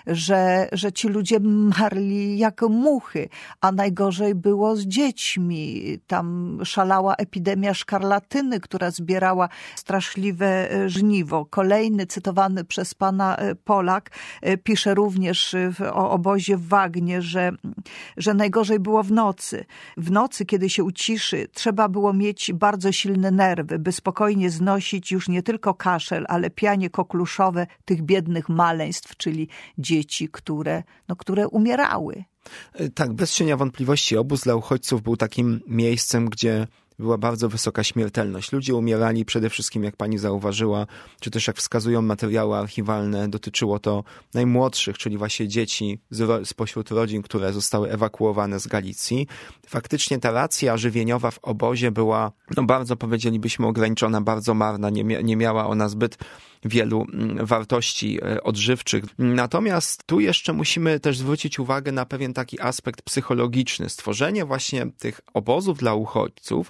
że, że ci ludzie marli jak muchy, a najgorzej było z dziećmi. dziećmi. Tam szalała epidemia szkarlatyny, która zbierała straszliwe żniwo. Kolejny, cytowany przez pana Polak, pisze również o obozie w Wagnie, że, że najgorzej było w nocy. W nocy, kiedy się uciszy, trzeba było mieć bardzo silne nerwy, by spokojnie znosić już nie tylko kaszel, ale pianie kokluszowe tych biednych maleństw, czyli dzieci, które, no, które umierały. Tak, bez cienia wątpliwości obóz dla uchodźców był takim miejscem, gdzie była bardzo wysoka śmiertelność. Ludzie umierali przede wszystkim, jak pani zauważyła, czy też jak wskazują materiały archiwalne, dotyczyło to najmłodszych, czyli właśnie dzieci z, spośród rodzin, które zostały ewakuowane z Galicji. Faktycznie ta racja żywieniowa w obozie była, no bardzo powiedzielibyśmy, ograniczona, bardzo marna, nie, mia- nie miała ona zbyt wielu wartości odżywczych. Natomiast tu jeszcze musimy też zwrócić uwagę na pewien taki aspekt psychologiczny. Stworzenie właśnie tych obozów dla uchodźców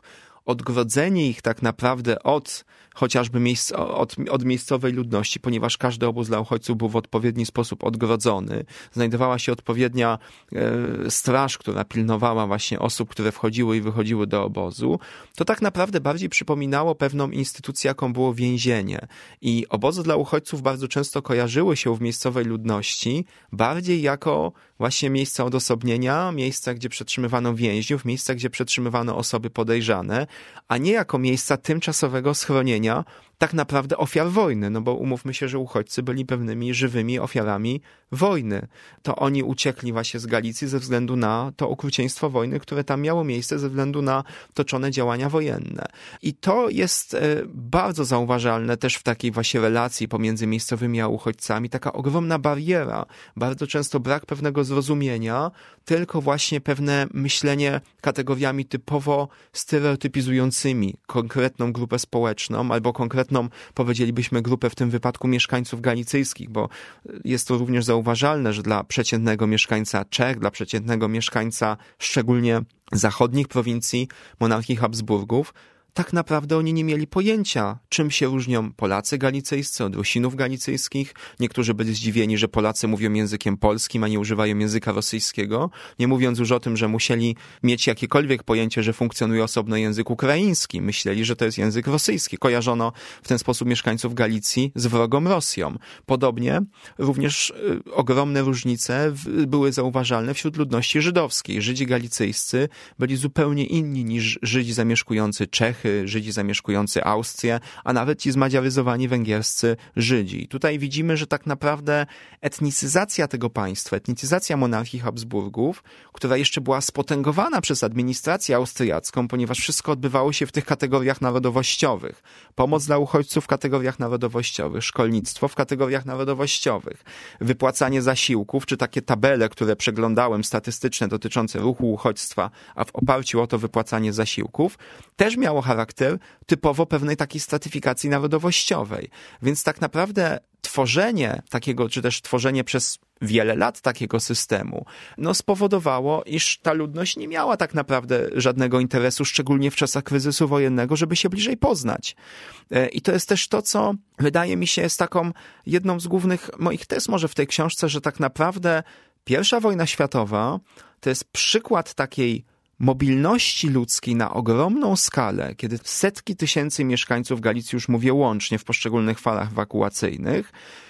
odgrodzenie ich tak naprawdę od chociażby miejsc, od, od miejscowej ludności, ponieważ każdy obóz dla uchodźców był w odpowiedni sposób odgrodzony. Znajdowała się odpowiednia e, straż, która pilnowała właśnie osób, które wchodziły i wychodziły do obozu. To tak naprawdę bardziej przypominało pewną instytucję, jaką było więzienie. I obozy dla uchodźców bardzo często kojarzyły się w miejscowej ludności bardziej jako właśnie miejsca odosobnienia, miejsca, gdzie przetrzymywano więźniów, miejsca, gdzie przetrzymywano osoby podejrzane, a nie jako miejsca tymczasowego schronienia tak naprawdę ofiar wojny, no bo umówmy się, że uchodźcy byli pewnymi żywymi ofiarami wojny. To oni uciekli właśnie z Galicji ze względu na to okrucieństwo wojny, które tam miało miejsce ze względu na toczone działania wojenne. I to jest bardzo zauważalne też w takiej właśnie relacji pomiędzy miejscowymi a uchodźcami, taka ogromna bariera, bardzo często brak pewnego zrozumienia, tylko właśnie pewne myślenie kategoriami typowo stereotypizującymi konkretną grupę społeczną albo konkretną, powiedzielibyśmy, grupę w tym wypadku mieszkańców galicyjskich, bo jest to również zauważalne, że dla przeciętnego mieszkańca Czech, dla przeciętnego mieszkańca szczególnie zachodnich prowincji monarchii Habsburgów, tak naprawdę oni nie mieli pojęcia, czym się różnią Polacy galicyjscy od Rusinów galicyjskich. Niektórzy byli zdziwieni, że Polacy mówią językiem polskim, a nie używają języka rosyjskiego. Nie mówiąc już o tym, że musieli mieć jakiekolwiek pojęcie, że funkcjonuje osobno język ukraiński. Myśleli, że to jest język rosyjski. Kojarzono w ten sposób mieszkańców Galicji z wrogą Rosją. Podobnie również y, ogromne różnice w, były zauważalne wśród ludności żydowskiej. Żydzi galicyjscy byli zupełnie inni niż Żydzi zamieszkujący Czechy, Żydzi zamieszkujący Austrię, a nawet ci zmadziaryzowani węgierscy Żydzi. I tutaj widzimy, że tak naprawdę etnicyzacja tego państwa, etnicyzacja monarchii Habsburgów, która jeszcze była spotęgowana przez administrację austriacką, ponieważ wszystko odbywało się w tych kategoriach narodowościowych. Pomoc dla uchodźców w kategoriach narodowościowych, szkolnictwo w kategoriach narodowościowych, wypłacanie zasiłków, czy takie tabele, które przeglądałem, statystyczne dotyczące ruchu uchodźstwa, a w oparciu o to wypłacanie zasiłków, też miało charakter typowo pewnej takiej stratyfikacji narodowościowej. Więc tak naprawdę tworzenie takiego, czy też tworzenie przez wiele lat takiego systemu, no spowodowało, iż ta ludność nie miała tak naprawdę żadnego interesu, szczególnie w czasach kryzysu wojennego, żeby się bliżej poznać. I to jest też to, co wydaje mi się jest taką jedną z głównych moich tez może w tej książce, że tak naprawdę pierwsza wojna światowa to jest przykład takiej mobilności ludzkiej na ogromną skalę, kiedy setki tysięcy mieszkańców Galicji, już mówię łącznie w poszczególnych falach ewakuacyjnych,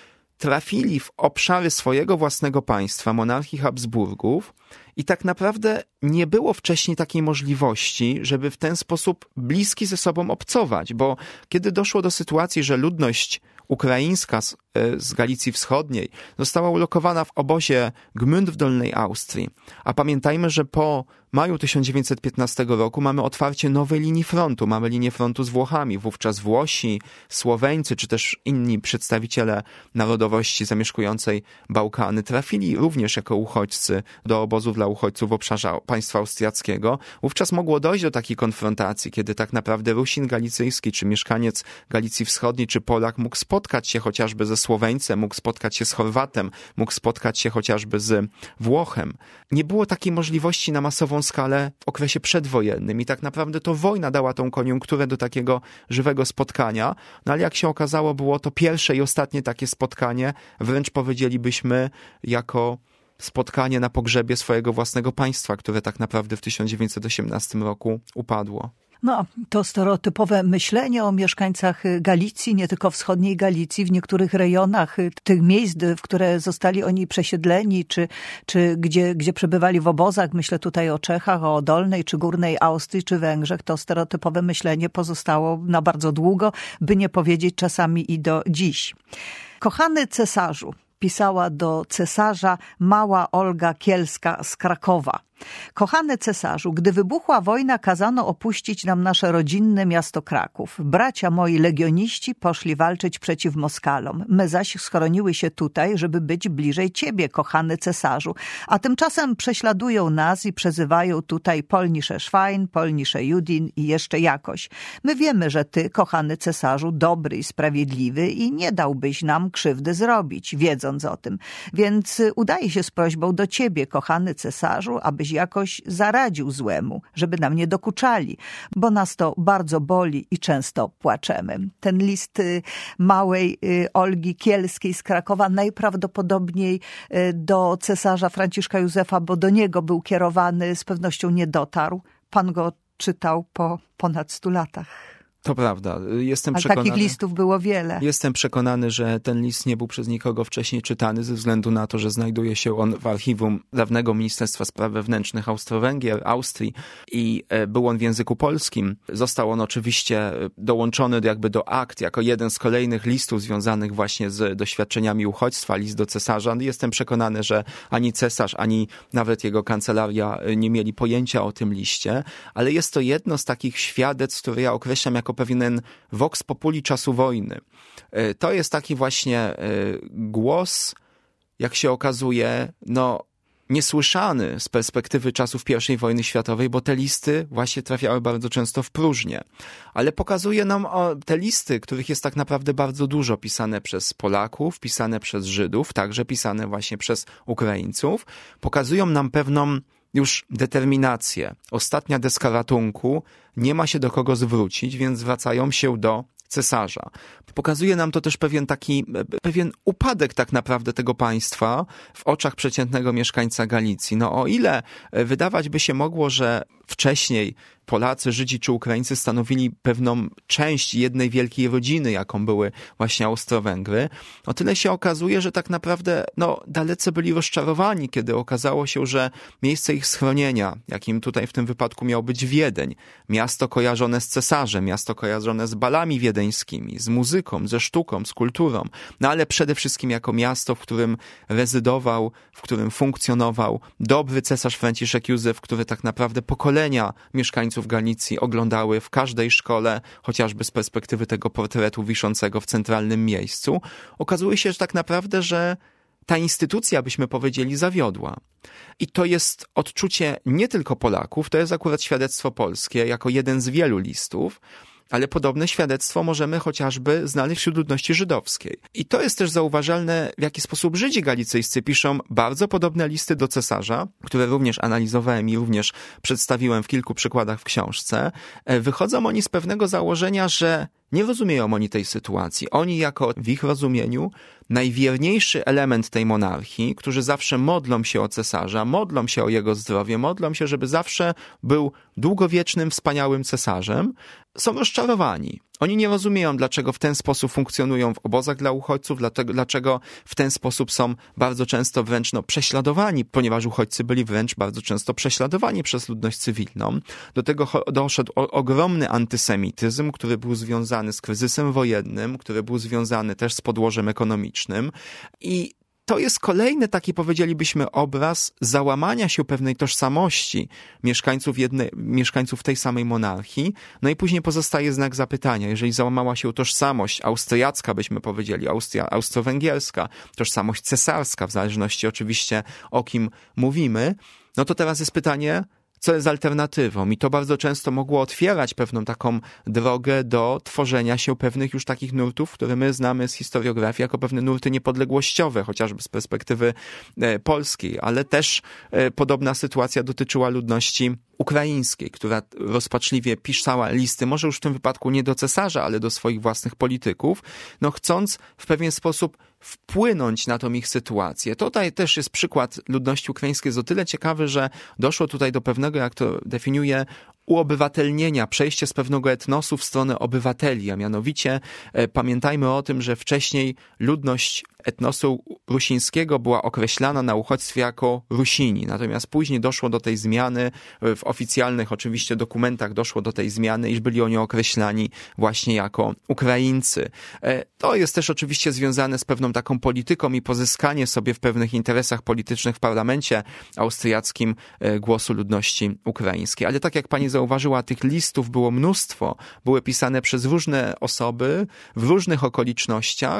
trafili w obszary swojego własnego państwa, monarchii Habsburgów, i tak naprawdę nie było wcześniej takiej możliwości, żeby w ten sposób bliski ze sobą obcować, bo kiedy doszło do sytuacji, że ludność ukraińska z, z Galicji Wschodniej została ulokowana w obozie Gmünd w Dolnej Austrii, a pamiętajmy, że po maju tysiąc dziewięćset piętnastego roku mamy otwarcie nowej linii frontu, mamy linię frontu z Włochami, wówczas Włosi, Słoweńcy, czy też inni przedstawiciele narodowości zamieszkującej Bałkany trafili również jako uchodźcy do obozów dla uchodźców w obszarze państwa austriackiego. Wówczas mogło dojść do takiej konfrontacji, kiedy tak naprawdę Rusin galicyjski, czy mieszkaniec Galicji Wschodniej, czy Polak mógł spotkać się chociażby ze Słoweńcem, mógł spotkać się z Chorwatem, mógł spotkać się chociażby z Włochem. Nie było takiej możliwości na masową skalę w okresie przedwojennym i tak naprawdę to wojna dała tą koniunkturę do takiego żywego spotkania, no ale jak się okazało, było to pierwsze i ostatnie takie spotkanie, wręcz powiedzielibyśmy jako spotkanie na pogrzebie swojego własnego państwa, które tak naprawdę w tysiąc dziewięćset osiemnastym roku upadło. No, to stereotypowe myślenie o mieszkańcach Galicji, nie tylko wschodniej Galicji, w niektórych rejonach tych miejsc, w które zostali oni przesiedleni, czy, czy gdzie, gdzie przebywali w obozach, myślę tutaj o Czechach, o Dolnej, czy Górnej Austrii, czy Węgrzech, to stereotypowe myślenie pozostało na bardzo długo, by nie powiedzieć czasami i do dziś. Kochany cesarzu, pisała do cesarza mała Olga Kielska z Krakowa. Kochany cesarzu, gdy wybuchła wojna, kazano opuścić nam nasze rodzinne miasto Kraków. Bracia moi legioniści poszli walczyć przeciw Moskalom. My zaś schroniły się tutaj, żeby być bliżej ciebie, kochany cesarzu. A tymczasem prześladują nas i przezywają tutaj Polnische Schwein, Polnische Judin i jeszcze jakoś. My wiemy, że ty, kochany cesarzu, dobry i sprawiedliwy i nie dałbyś nam krzywdy zrobić, wiedząc o tym. Więc udaję się z prośbą do ciebie, kochany cesarzu, aby żebyś jakoś zaradził złemu, żeby nam nie dokuczali, bo nas to bardzo boli i często płaczemy. Ten list małej Olgi Kielskiej z Krakowa najprawdopodobniej do cesarza Franciszka Józefa, bo do niego był kierowany, z pewnością nie dotarł. Pan go czytał po ponad stu latach. To prawda. Jestem Ale przekonany, takich listów było wiele. Jestem przekonany, że ten list nie był przez nikogo wcześniej czytany ze względu na to, że znajduje się on w archiwum dawnego Ministerstwa Spraw Wewnętrznych Austro-Węgier, Austrii i był on w języku polskim. Został on oczywiście dołączony jakby do akt jako jeden z kolejnych listów związanych właśnie z doświadczeniami uchodźstwa, list do cesarza. Jestem przekonany, że ani cesarz, ani nawet jego kancelaria nie mieli pojęcia o tym liście, ale jest to jedno z takich świadectw, które ja określam jako pewien vox populi czasu wojny. To jest taki właśnie głos, jak się okazuje, no niesłyszany z perspektywy czasów pierwszej wojny światowej, bo te listy właśnie trafiały bardzo często w próżnię. Ale pokazuje nam o, te listy, których jest tak naprawdę bardzo dużo, pisane przez Polaków, pisane przez Żydów, także pisane właśnie przez Ukraińców, pokazują nam pewną już determinację. Ostatnia deska ratunku, nie ma się do kogo zwrócić, więc zwracają się do cesarza. Pokazuje nam to też pewien taki, pewien upadek tak naprawdę tego państwa w oczach przeciętnego mieszkańca Galicji. No o ile wydawać by się mogło, że wcześniej Polacy, Żydzi czy Ukraińcy stanowili pewną część jednej wielkiej rodziny, jaką były właśnie Austro-Węgry, o tyle się okazuje, że tak naprawdę no, dalece byli rozczarowani, kiedy okazało się, że miejsce ich schronienia, jakim tutaj w tym wypadku miał być Wiedeń, miasto kojarzone z cesarzem, miasto kojarzone z balami wiedeńskimi, z muzyką, ze sztuką, z kulturą, no ale przede wszystkim jako miasto, w którym rezydował, w którym funkcjonował dobry cesarz Franciszek Józef, który tak naprawdę pokolenia mieszkańców Galicji oglądały w każdej szkole, chociażby z perspektywy tego portretu wiszącego w centralnym miejscu. Okazuje się, że tak naprawdę, że ta instytucja, byśmy powiedzieli, zawiodła. I to jest odczucie nie tylko Polaków, to jest akurat świadectwo polskie, jako jeden z wielu listów, ale podobne świadectwo możemy chociażby znaleźć wśród ludności żydowskiej. I to jest też zauważalne, w jaki sposób Żydzi galicyjscy piszą bardzo podobne listy do cesarza, które również analizowałem i również przedstawiłem w kilku przykładach w książce. Wychodzą oni z pewnego założenia, że nie rozumieją oni tej sytuacji. Oni jako w ich rozumieniu najwierniejszy element tej monarchii, którzy zawsze modlą się o cesarza, modlą się o jego zdrowie, modlą się, żeby zawsze był długowiecznym, wspaniałym cesarzem, są rozczarowani. Oni nie rozumieją, dlaczego w ten sposób funkcjonują w obozach dla uchodźców, dlatego, dlaczego w ten sposób są bardzo często wręcz no, prześladowani, ponieważ uchodźcy byli wręcz bardzo często prześladowani przez ludność cywilną. Do tego doszedł o, ogromny antysemityzm, który był związany z kryzysem wojennym, który był związany też z podłożem ekonomicznym i to jest kolejny taki, powiedzielibyśmy, obraz załamania się pewnej tożsamości mieszkańców, jednej, mieszkańców tej samej monarchii. No i później pozostaje znak zapytania. Jeżeli załamała się tożsamość austriacka, byśmy powiedzieli, Austria, austro-węgierska, tożsamość cesarska, w zależności oczywiście o kim mówimy, no to teraz jest pytanie, co jest alternatywą. I to bardzo często mogło otwierać pewną taką drogę do tworzenia się pewnych już takich nurtów, które my znamy z historiografii jako pewne nurty niepodległościowe, chociażby z perspektywy e, polskiej, ale też e, podobna sytuacja dotyczyła ludności ukraińskiej, która rozpaczliwie pisała listy, może już w tym wypadku nie do cesarza, ale do swoich własnych polityków, no chcąc w pewien sposób wpłynąć na tą ich sytuację. Tutaj też jest przykład ludności ukraińskiej jest o tyle ciekawy, że doszło tutaj do pewnego, jak to definiuje, uobywatelnienia, przejście z pewnego etnosu w stronę obywateli, a mianowicie e, pamiętajmy o tym, że wcześniej ludność etnosu rusińskiego była określana na uchodźstwie jako Rusini, natomiast później doszło do tej zmiany, w oficjalnych oczywiście dokumentach doszło do tej zmiany, iż byli oni określani właśnie jako Ukraińcy. E, to jest też oczywiście związane z pewną taką polityką i pozyskanie sobie w pewnych interesach politycznych w parlamencie austriackim e, głosu ludności ukraińskiej. Ale tak jak pani zauważyła, tych listów było mnóstwo, były pisane przez różne osoby w różnych okolicznościach,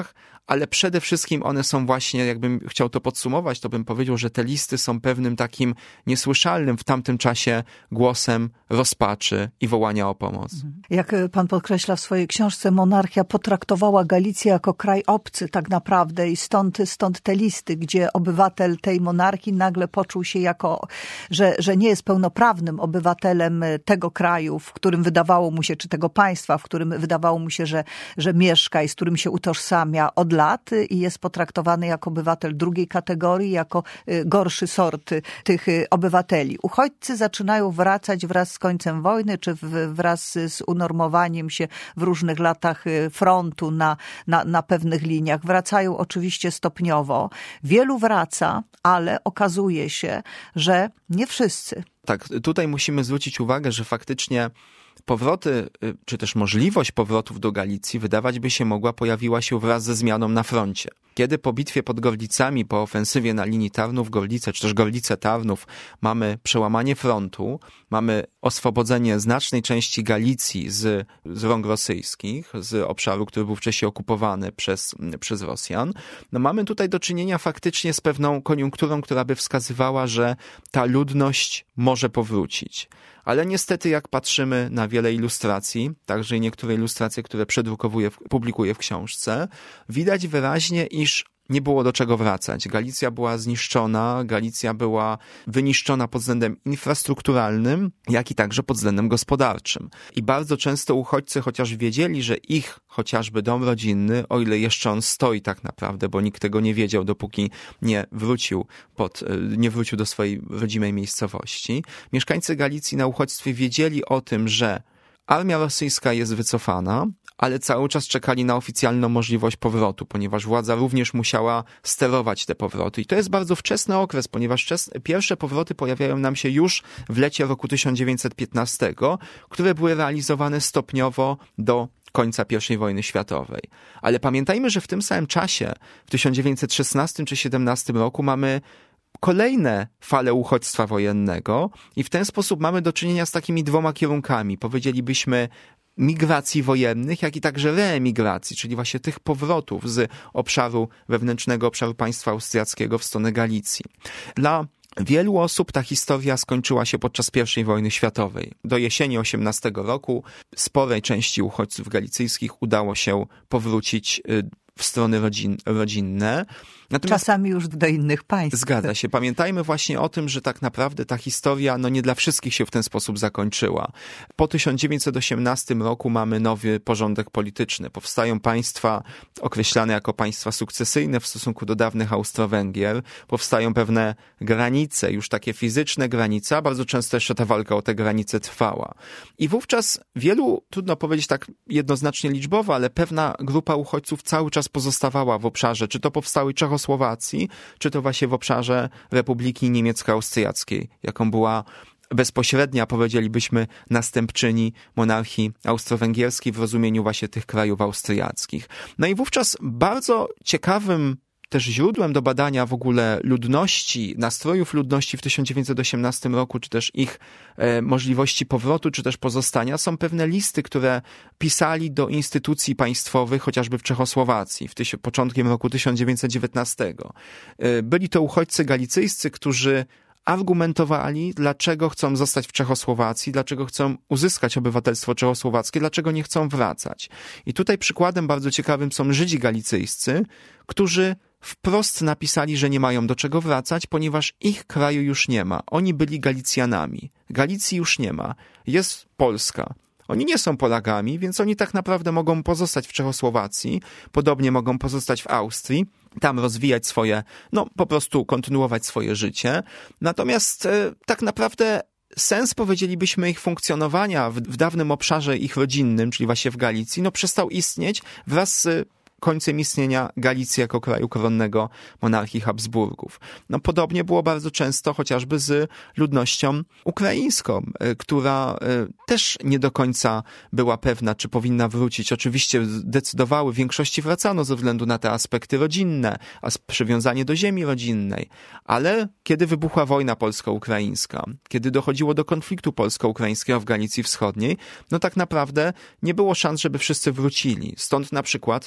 ale przede wszystkim one są właśnie, jakbym chciał to podsumować, to bym powiedział, że te listy są pewnym takim niesłyszalnym w tamtym czasie głosem rozpaczy i wołania o pomoc. Jak pan podkreśla w swojej książce, monarchia potraktowała Galicję jako kraj obcy tak naprawdę i stąd, stąd te listy, gdzie obywatel tej monarchii nagle poczuł się jako, że, że nie jest pełnoprawnym obywatelem tego kraju, w którym wydawało mu się, czy tego państwa, w którym wydawało mu się, że, że mieszka i z którym się utożsamia od lat i jest potraktowany jako obywatel drugiej kategorii, jako gorszy sort tych obywateli. Uchodźcy zaczynają wracać wraz z końcem wojny, czy wraz z unormowaniem się w różnych latach frontu na, na, na pewnych liniach. Wracają oczywiście stopniowo. Wielu wraca, ale okazuje się, że nie wszyscy. Tak, tutaj musimy zwrócić uwagę, że faktycznie powroty, czy też możliwość powrotów do Galicji wydawać by się mogła pojawiła się wraz ze zmianą na froncie. Kiedy po bitwie pod Gorlicami, po ofensywie na linii Tarnów-Gorlice, czy też Gorlice-Tarnów mamy przełamanie frontu, mamy oswobodzenie znacznej części Galicji z, z rąk rosyjskich, z obszaru, który był wcześniej okupowany przez, przez Rosjan, no mamy tutaj do czynienia faktycznie z pewną koniunkturą, która by wskazywała, że ta ludność może powrócić. Ale niestety, jak patrzymy na wiele ilustracji, także i niektóre ilustracje, które przedrukowuję, publikuję w książce, widać wyraźnie, iż nie było do czego wracać. Galicja była zniszczona, Galicja była wyniszczona pod względem infrastrukturalnym, jak i także pod względem gospodarczym. I bardzo często uchodźcy, chociaż wiedzieli, że ich chociażby dom rodzinny, o ile jeszcze on stoi tak naprawdę, bo nikt tego nie wiedział, dopóki nie wrócił pod, nie wrócił do swojej rodzimej miejscowości. Mieszkańcy Galicji na uchodźstwie wiedzieli o tym, że armia rosyjska jest wycofana, ale cały czas czekali na oficjalną możliwość powrotu, ponieważ władza również musiała sterować te powroty. I to jest bardzo wczesny okres, ponieważ wczesne, pierwsze powroty pojawiają nam się już w lecie roku tysiąc dziewięćset piętnastego, które były realizowane stopniowo do końca pierwszej wojny światowej. Ale pamiętajmy, że w tym samym czasie, w tysiąc dziewięćset szesnastym czy siedemnastym roku mamy kolejne fale uchodźstwa wojennego i w ten sposób mamy do czynienia z takimi dwoma kierunkami. Powiedzielibyśmy migracji wojennych, jak i także reemigracji, czyli właśnie tych powrotów z obszaru wewnętrznego, obszaru państwa austriackiego w stronę Galicji. Dla wielu osób ta historia skończyła się podczas pierwszej wojny światowej. Do jesieni osiemnastego roku sporej części uchodźców galicyjskich udało się powrócić w strony rodzin, rodzinne. Natomiast czasami już do innych państw. Zgadza się. Pamiętajmy właśnie o tym, że tak naprawdę ta historia no nie dla wszystkich się w ten sposób zakończyła. Po tysiąc dziewięćset osiemnastym roku mamy nowy porządek polityczny. Powstają państwa określane jako państwa sukcesyjne w stosunku do dawnych Austro-Węgier. Powstają pewne granice, już takie fizyczne granice, a bardzo często jeszcze ta walka o te granice trwała. I wówczas wielu, trudno powiedzieć tak jednoznacznie liczbowo, ale pewna grupa uchodźców cały czas pozostawała w obszarze, czy to powstałej Czechosłowacji, czy to właśnie w obszarze Republiki Niemiecko-Austriackiej, jaką była bezpośrednia, powiedzielibyśmy, następczyni monarchii austro-węgierskiej w rozumieniu właśnie tych krajów austriackich. No i wówczas bardzo ciekawym też źródłem do badania w ogóle ludności, nastrojów ludności w tysiąc dziewięćset osiemnastym roku, czy też ich e, możliwości powrotu, czy też pozostania, są pewne listy, które pisali do instytucji państwowych, chociażby w Czechosłowacji, w tyś- początkiem roku tysiąc dziewięćset dziewiętnastego. E, byli to uchodźcy galicyjscy, którzy argumentowali, dlaczego chcą zostać w Czechosłowacji, dlaczego chcą uzyskać obywatelstwo czechosłowackie, dlaczego nie chcą wracać. I tutaj przykładem bardzo ciekawym są Żydzi galicyjscy, którzy wprost napisali, że nie mają do czego wracać, ponieważ ich kraju już nie ma. Oni byli Galicjanami. Galicji już nie ma. Jest Polska. Oni nie są Polakami, więc oni tak naprawdę mogą pozostać w Czechosłowacji, podobnie mogą pozostać w Austrii, tam rozwijać swoje, no po prostu kontynuować swoje życie. Natomiast e, tak naprawdę sens, powiedzielibyśmy, ich funkcjonowania w, w dawnym obszarze ich rodzinnym, czyli właśnie w Galicji, no przestał istnieć wraz z końcem istnienia Galicji jako kraju koronnego monarchii Habsburgów. No podobnie było bardzo często chociażby z ludnością ukraińską, która też nie do końca była pewna, czy powinna wrócić. Oczywiście decydowały, w większości wracano ze względu na te aspekty rodzinne, a przywiązanie do ziemi rodzinnej. Ale kiedy wybuchła wojna polsko-ukraińska, kiedy dochodziło do konfliktu polsko-ukraińskiego w Galicji Wschodniej, no tak naprawdę nie było szans, żeby wszyscy wrócili. Stąd na przykład to jest pewne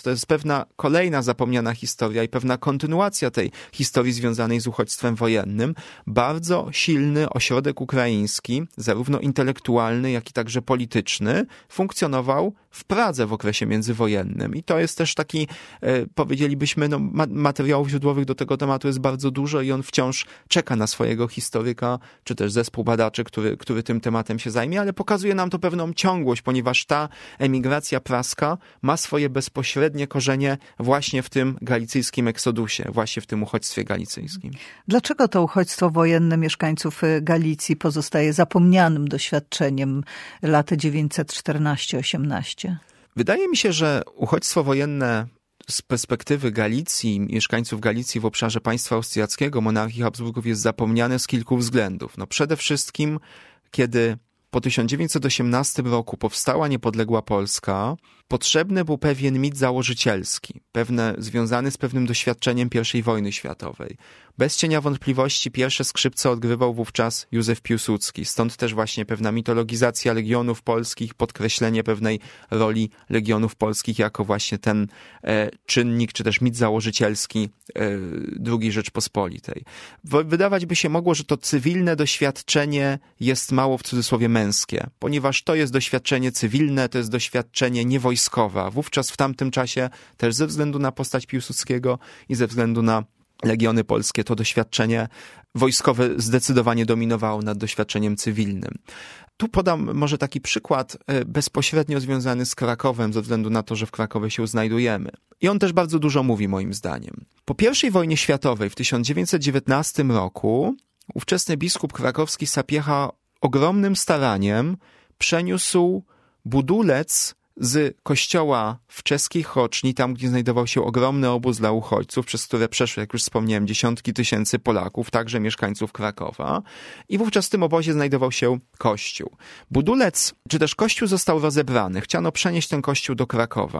pewna kolejna zapomniana historia i pewna kontynuacja tej historii związanej z uchodźstwem wojennym. Bardzo silny ośrodek ukraiński, zarówno intelektualny, jak i także polityczny, funkcjonował w Pradze w okresie międzywojennym. I to jest też taki, e, powiedzielibyśmy, no, ma- materiałów źródłowych do tego tematu jest bardzo dużo i on wciąż czeka na swojego historyka, czy też zespół badaczy, który, który tym tematem się zajmie, ale pokazuje nam to pewną ciągłość, ponieważ ta emigracja praska ma swoje bezpośrednie korzenie właśnie w tym galicyjskim eksodusie, właśnie w tym uchodźstwie galicyjskim. Dlaczego to uchodźstwo wojenne mieszkańców Galicji pozostaje zapomnianym doświadczeniem lat dziewięćset czternaście osiemnaście? Wydaje mi się, że uchodźstwo wojenne z perspektywy Galicji, mieszkańców Galicji w obszarze państwa austriackiego, monarchii Habsburgów jest zapomniane z kilku względów. No przede wszystkim, kiedy po tysiąc dziewięćset osiemnastym roku powstała niepodległa Polska, potrzebny był pewien mit założycielski, pewne, związany z pewnym doświadczeniem pierwszej wojny światowej. Bez cienia wątpliwości pierwsze skrzypce odgrywał wówczas Józef Piłsudski. Stąd też właśnie pewna mitologizacja Legionów Polskich, podkreślenie pewnej roli Legionów Polskich jako właśnie ten e, czynnik, czy też mit założycielski e, drugiej Rzeczpospolitej. Wydawać by się mogło, że to cywilne doświadczenie jest mało w cudzysłowie męskie, ponieważ to jest doświadczenie cywilne, to jest doświadczenie niewojskowe. Wówczas w tamtym czasie też ze względu na postać Piłsudskiego i ze względu na Legiony Polskie to doświadczenie wojskowe zdecydowanie dominowało nad doświadczeniem cywilnym. Tu podam może taki przykład bezpośrednio związany z Krakowem, ze względu na to, że w Krakowie się znajdujemy. I on też bardzo dużo mówi moim zdaniem. Po pierwszej wojnie światowej w tysiąc dziewięćset dziewiętnastym roku ówczesny biskup krakowski Sapiecha ogromnym staraniem przeniósł budulec z kościoła w czeskiej Choczni, tam gdzie znajdował się ogromny obóz dla uchodźców, przez które przeszły, jak już wspomniałem, dziesiątki tysięcy Polaków, także mieszkańców Krakowa. I wówczas w tym obozie znajdował się kościół. Budulec, czy też kościół został rozebrany. Chciano przenieść ten kościół do Krakowa.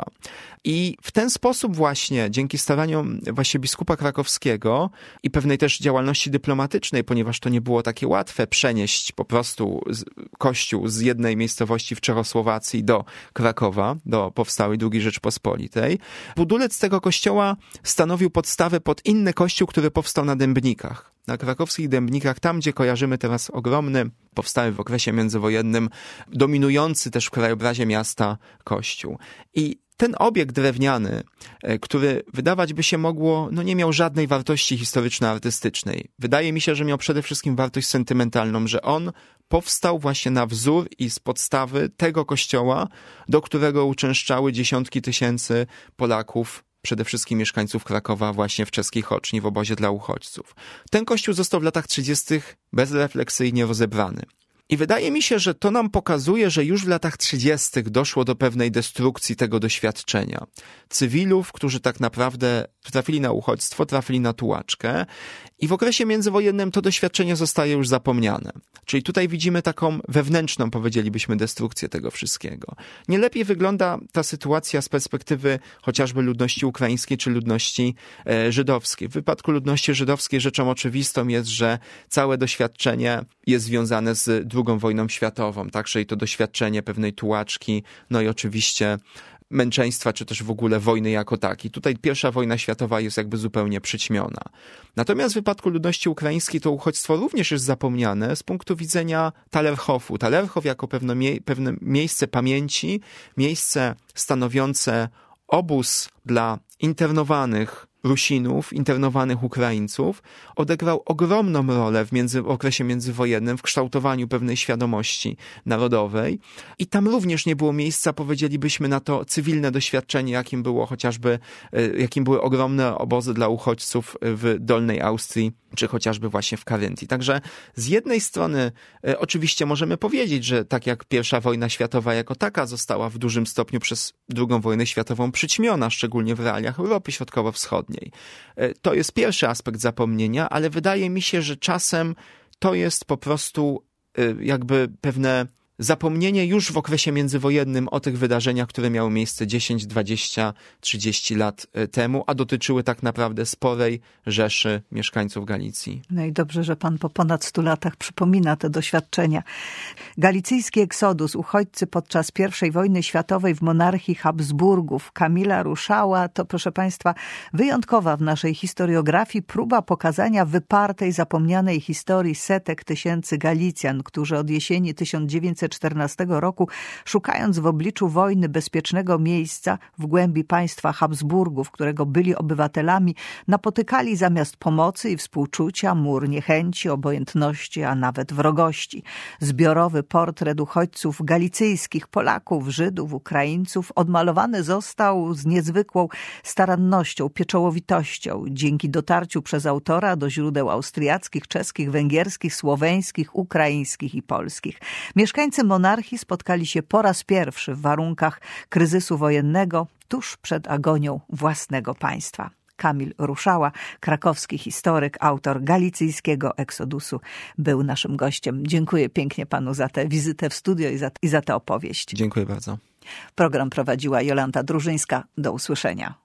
I w ten sposób właśnie, dzięki staraniom właśnie biskupa krakowskiego i pewnej też działalności dyplomatycznej, ponieważ to nie było takie łatwe przenieść po prostu kościół z jednej miejscowości w Czechosłowacji do Krakowa, do powstałej drugiej Rzeczpospolitej. Budulec tego kościoła stanowił podstawę pod inny kościół, który powstał na Dębnikach. Na krakowskich Dębnikach, tam gdzie kojarzymy teraz ogromny, powstały w okresie międzywojennym, dominujący też w krajobrazie miasta kościół. I ten obiekt drewniany, który wydawać by się mogło, no nie miał żadnej wartości historyczno-artystycznej. Wydaje mi się, że miał przede wszystkim wartość sentymentalną, że on powstał właśnie na wzór i z podstawy tego kościoła, do którego uczęszczały dziesiątki tysięcy Polaków, przede wszystkim mieszkańców Krakowa właśnie w czeskiej Choczni, w obozie dla uchodźców. Ten kościół został w latach trzydziestych bezrefleksyjnie rozebrany. I wydaje mi się, że to nam pokazuje, że już w latach trzydziestych doszło do pewnej destrukcji tego doświadczenia. Cywilów, którzy tak naprawdę trafili na uchodźstwo, trafili na tułaczkę i w okresie międzywojennym to doświadczenie zostaje już zapomniane. Czyli tutaj widzimy taką wewnętrzną, powiedzielibyśmy, destrukcję tego wszystkiego. Nie lepiej wygląda ta sytuacja z perspektywy chociażby ludności ukraińskiej czy ludności e, żydowskiej. W wypadku ludności żydowskiej rzeczą oczywistą jest, że całe doświadczenie jest związane z drugą wojną światową, także i to doświadczenie pewnej tułaczki, no i oczywiście męczeństwa, czy też w ogóle wojny jako takiej. Tutaj pierwsza wojna światowa jest jakby zupełnie przyćmiona. Natomiast w wypadku ludności ukraińskiej to uchodźstwo również jest zapomniane z punktu widzenia Talerchowu. Talerchow jako pewne, mie- pewne miejsce pamięci, miejsce stanowiące obóz dla internowanych Rusinów, internowanych Ukraińców, odegrał ogromną rolę w, między, w okresie międzywojennym w kształtowaniu pewnej świadomości narodowej i tam również nie było miejsca, powiedzielibyśmy, na to cywilne doświadczenie, jakim było chociażby, jakim były ogromne obozy dla uchodźców w Dolnej Austrii, czy chociażby właśnie w Karyntii. Także z jednej strony e, oczywiście możemy powiedzieć, że tak jak pierwsza wojna światowa jako taka została w dużym stopniu przez drugą wojnę światową przyćmiona, szczególnie w realiach Europy Środkowo-Wschodniej. E, to jest pierwszy aspekt zapomnienia, ale wydaje mi się, że czasem to jest po prostu e, jakby pewne zapomnienie już w okresie międzywojennym o tych wydarzeniach, które miały miejsce dziesięć, dwadzieścia, trzydzieści lat temu, a dotyczyły tak naprawdę sporej rzeszy mieszkańców Galicji. No i dobrze, że pan po ponad stu latach przypomina te doświadczenia. Galicyjski eksodus, uchodźcy podczas pierwszej wojny światowej w monarchii Habsburgów Kamila Ruszała to, proszę państwa, wyjątkowa w naszej historiografii próba pokazania wypartej, zapomnianej historii setek tysięcy Galicjan, którzy od jesieni tysiąc dziewięćset czternastego roku, szukając w obliczu wojny bezpiecznego miejsca w głębi państwa Habsburgów, którego byli obywatelami, napotykali zamiast pomocy i współczucia mur niechęci, obojętności, a nawet wrogości. Zbiorowy portret uchodźców galicyjskich, Polaków, Żydów, Ukraińców odmalowany został z niezwykłą starannością, pieczołowitością, dzięki dotarciu przez autora do źródeł austriackich, czeskich, węgierskich, słoweńskich, ukraińskich i polskich. Mieszkańcy monarchii spotkali się po raz pierwszy w warunkach kryzysu wojennego tuż przed agonią własnego państwa. Kamil Ruszała, krakowski historyk, autor galicyjskiego eksodusu, był naszym gościem. Dziękuję pięknie panu za tę wizytę w studio i za, i za tę opowieść. Dziękuję bardzo. Program prowadziła Jolanta Drużyńska. Do usłyszenia.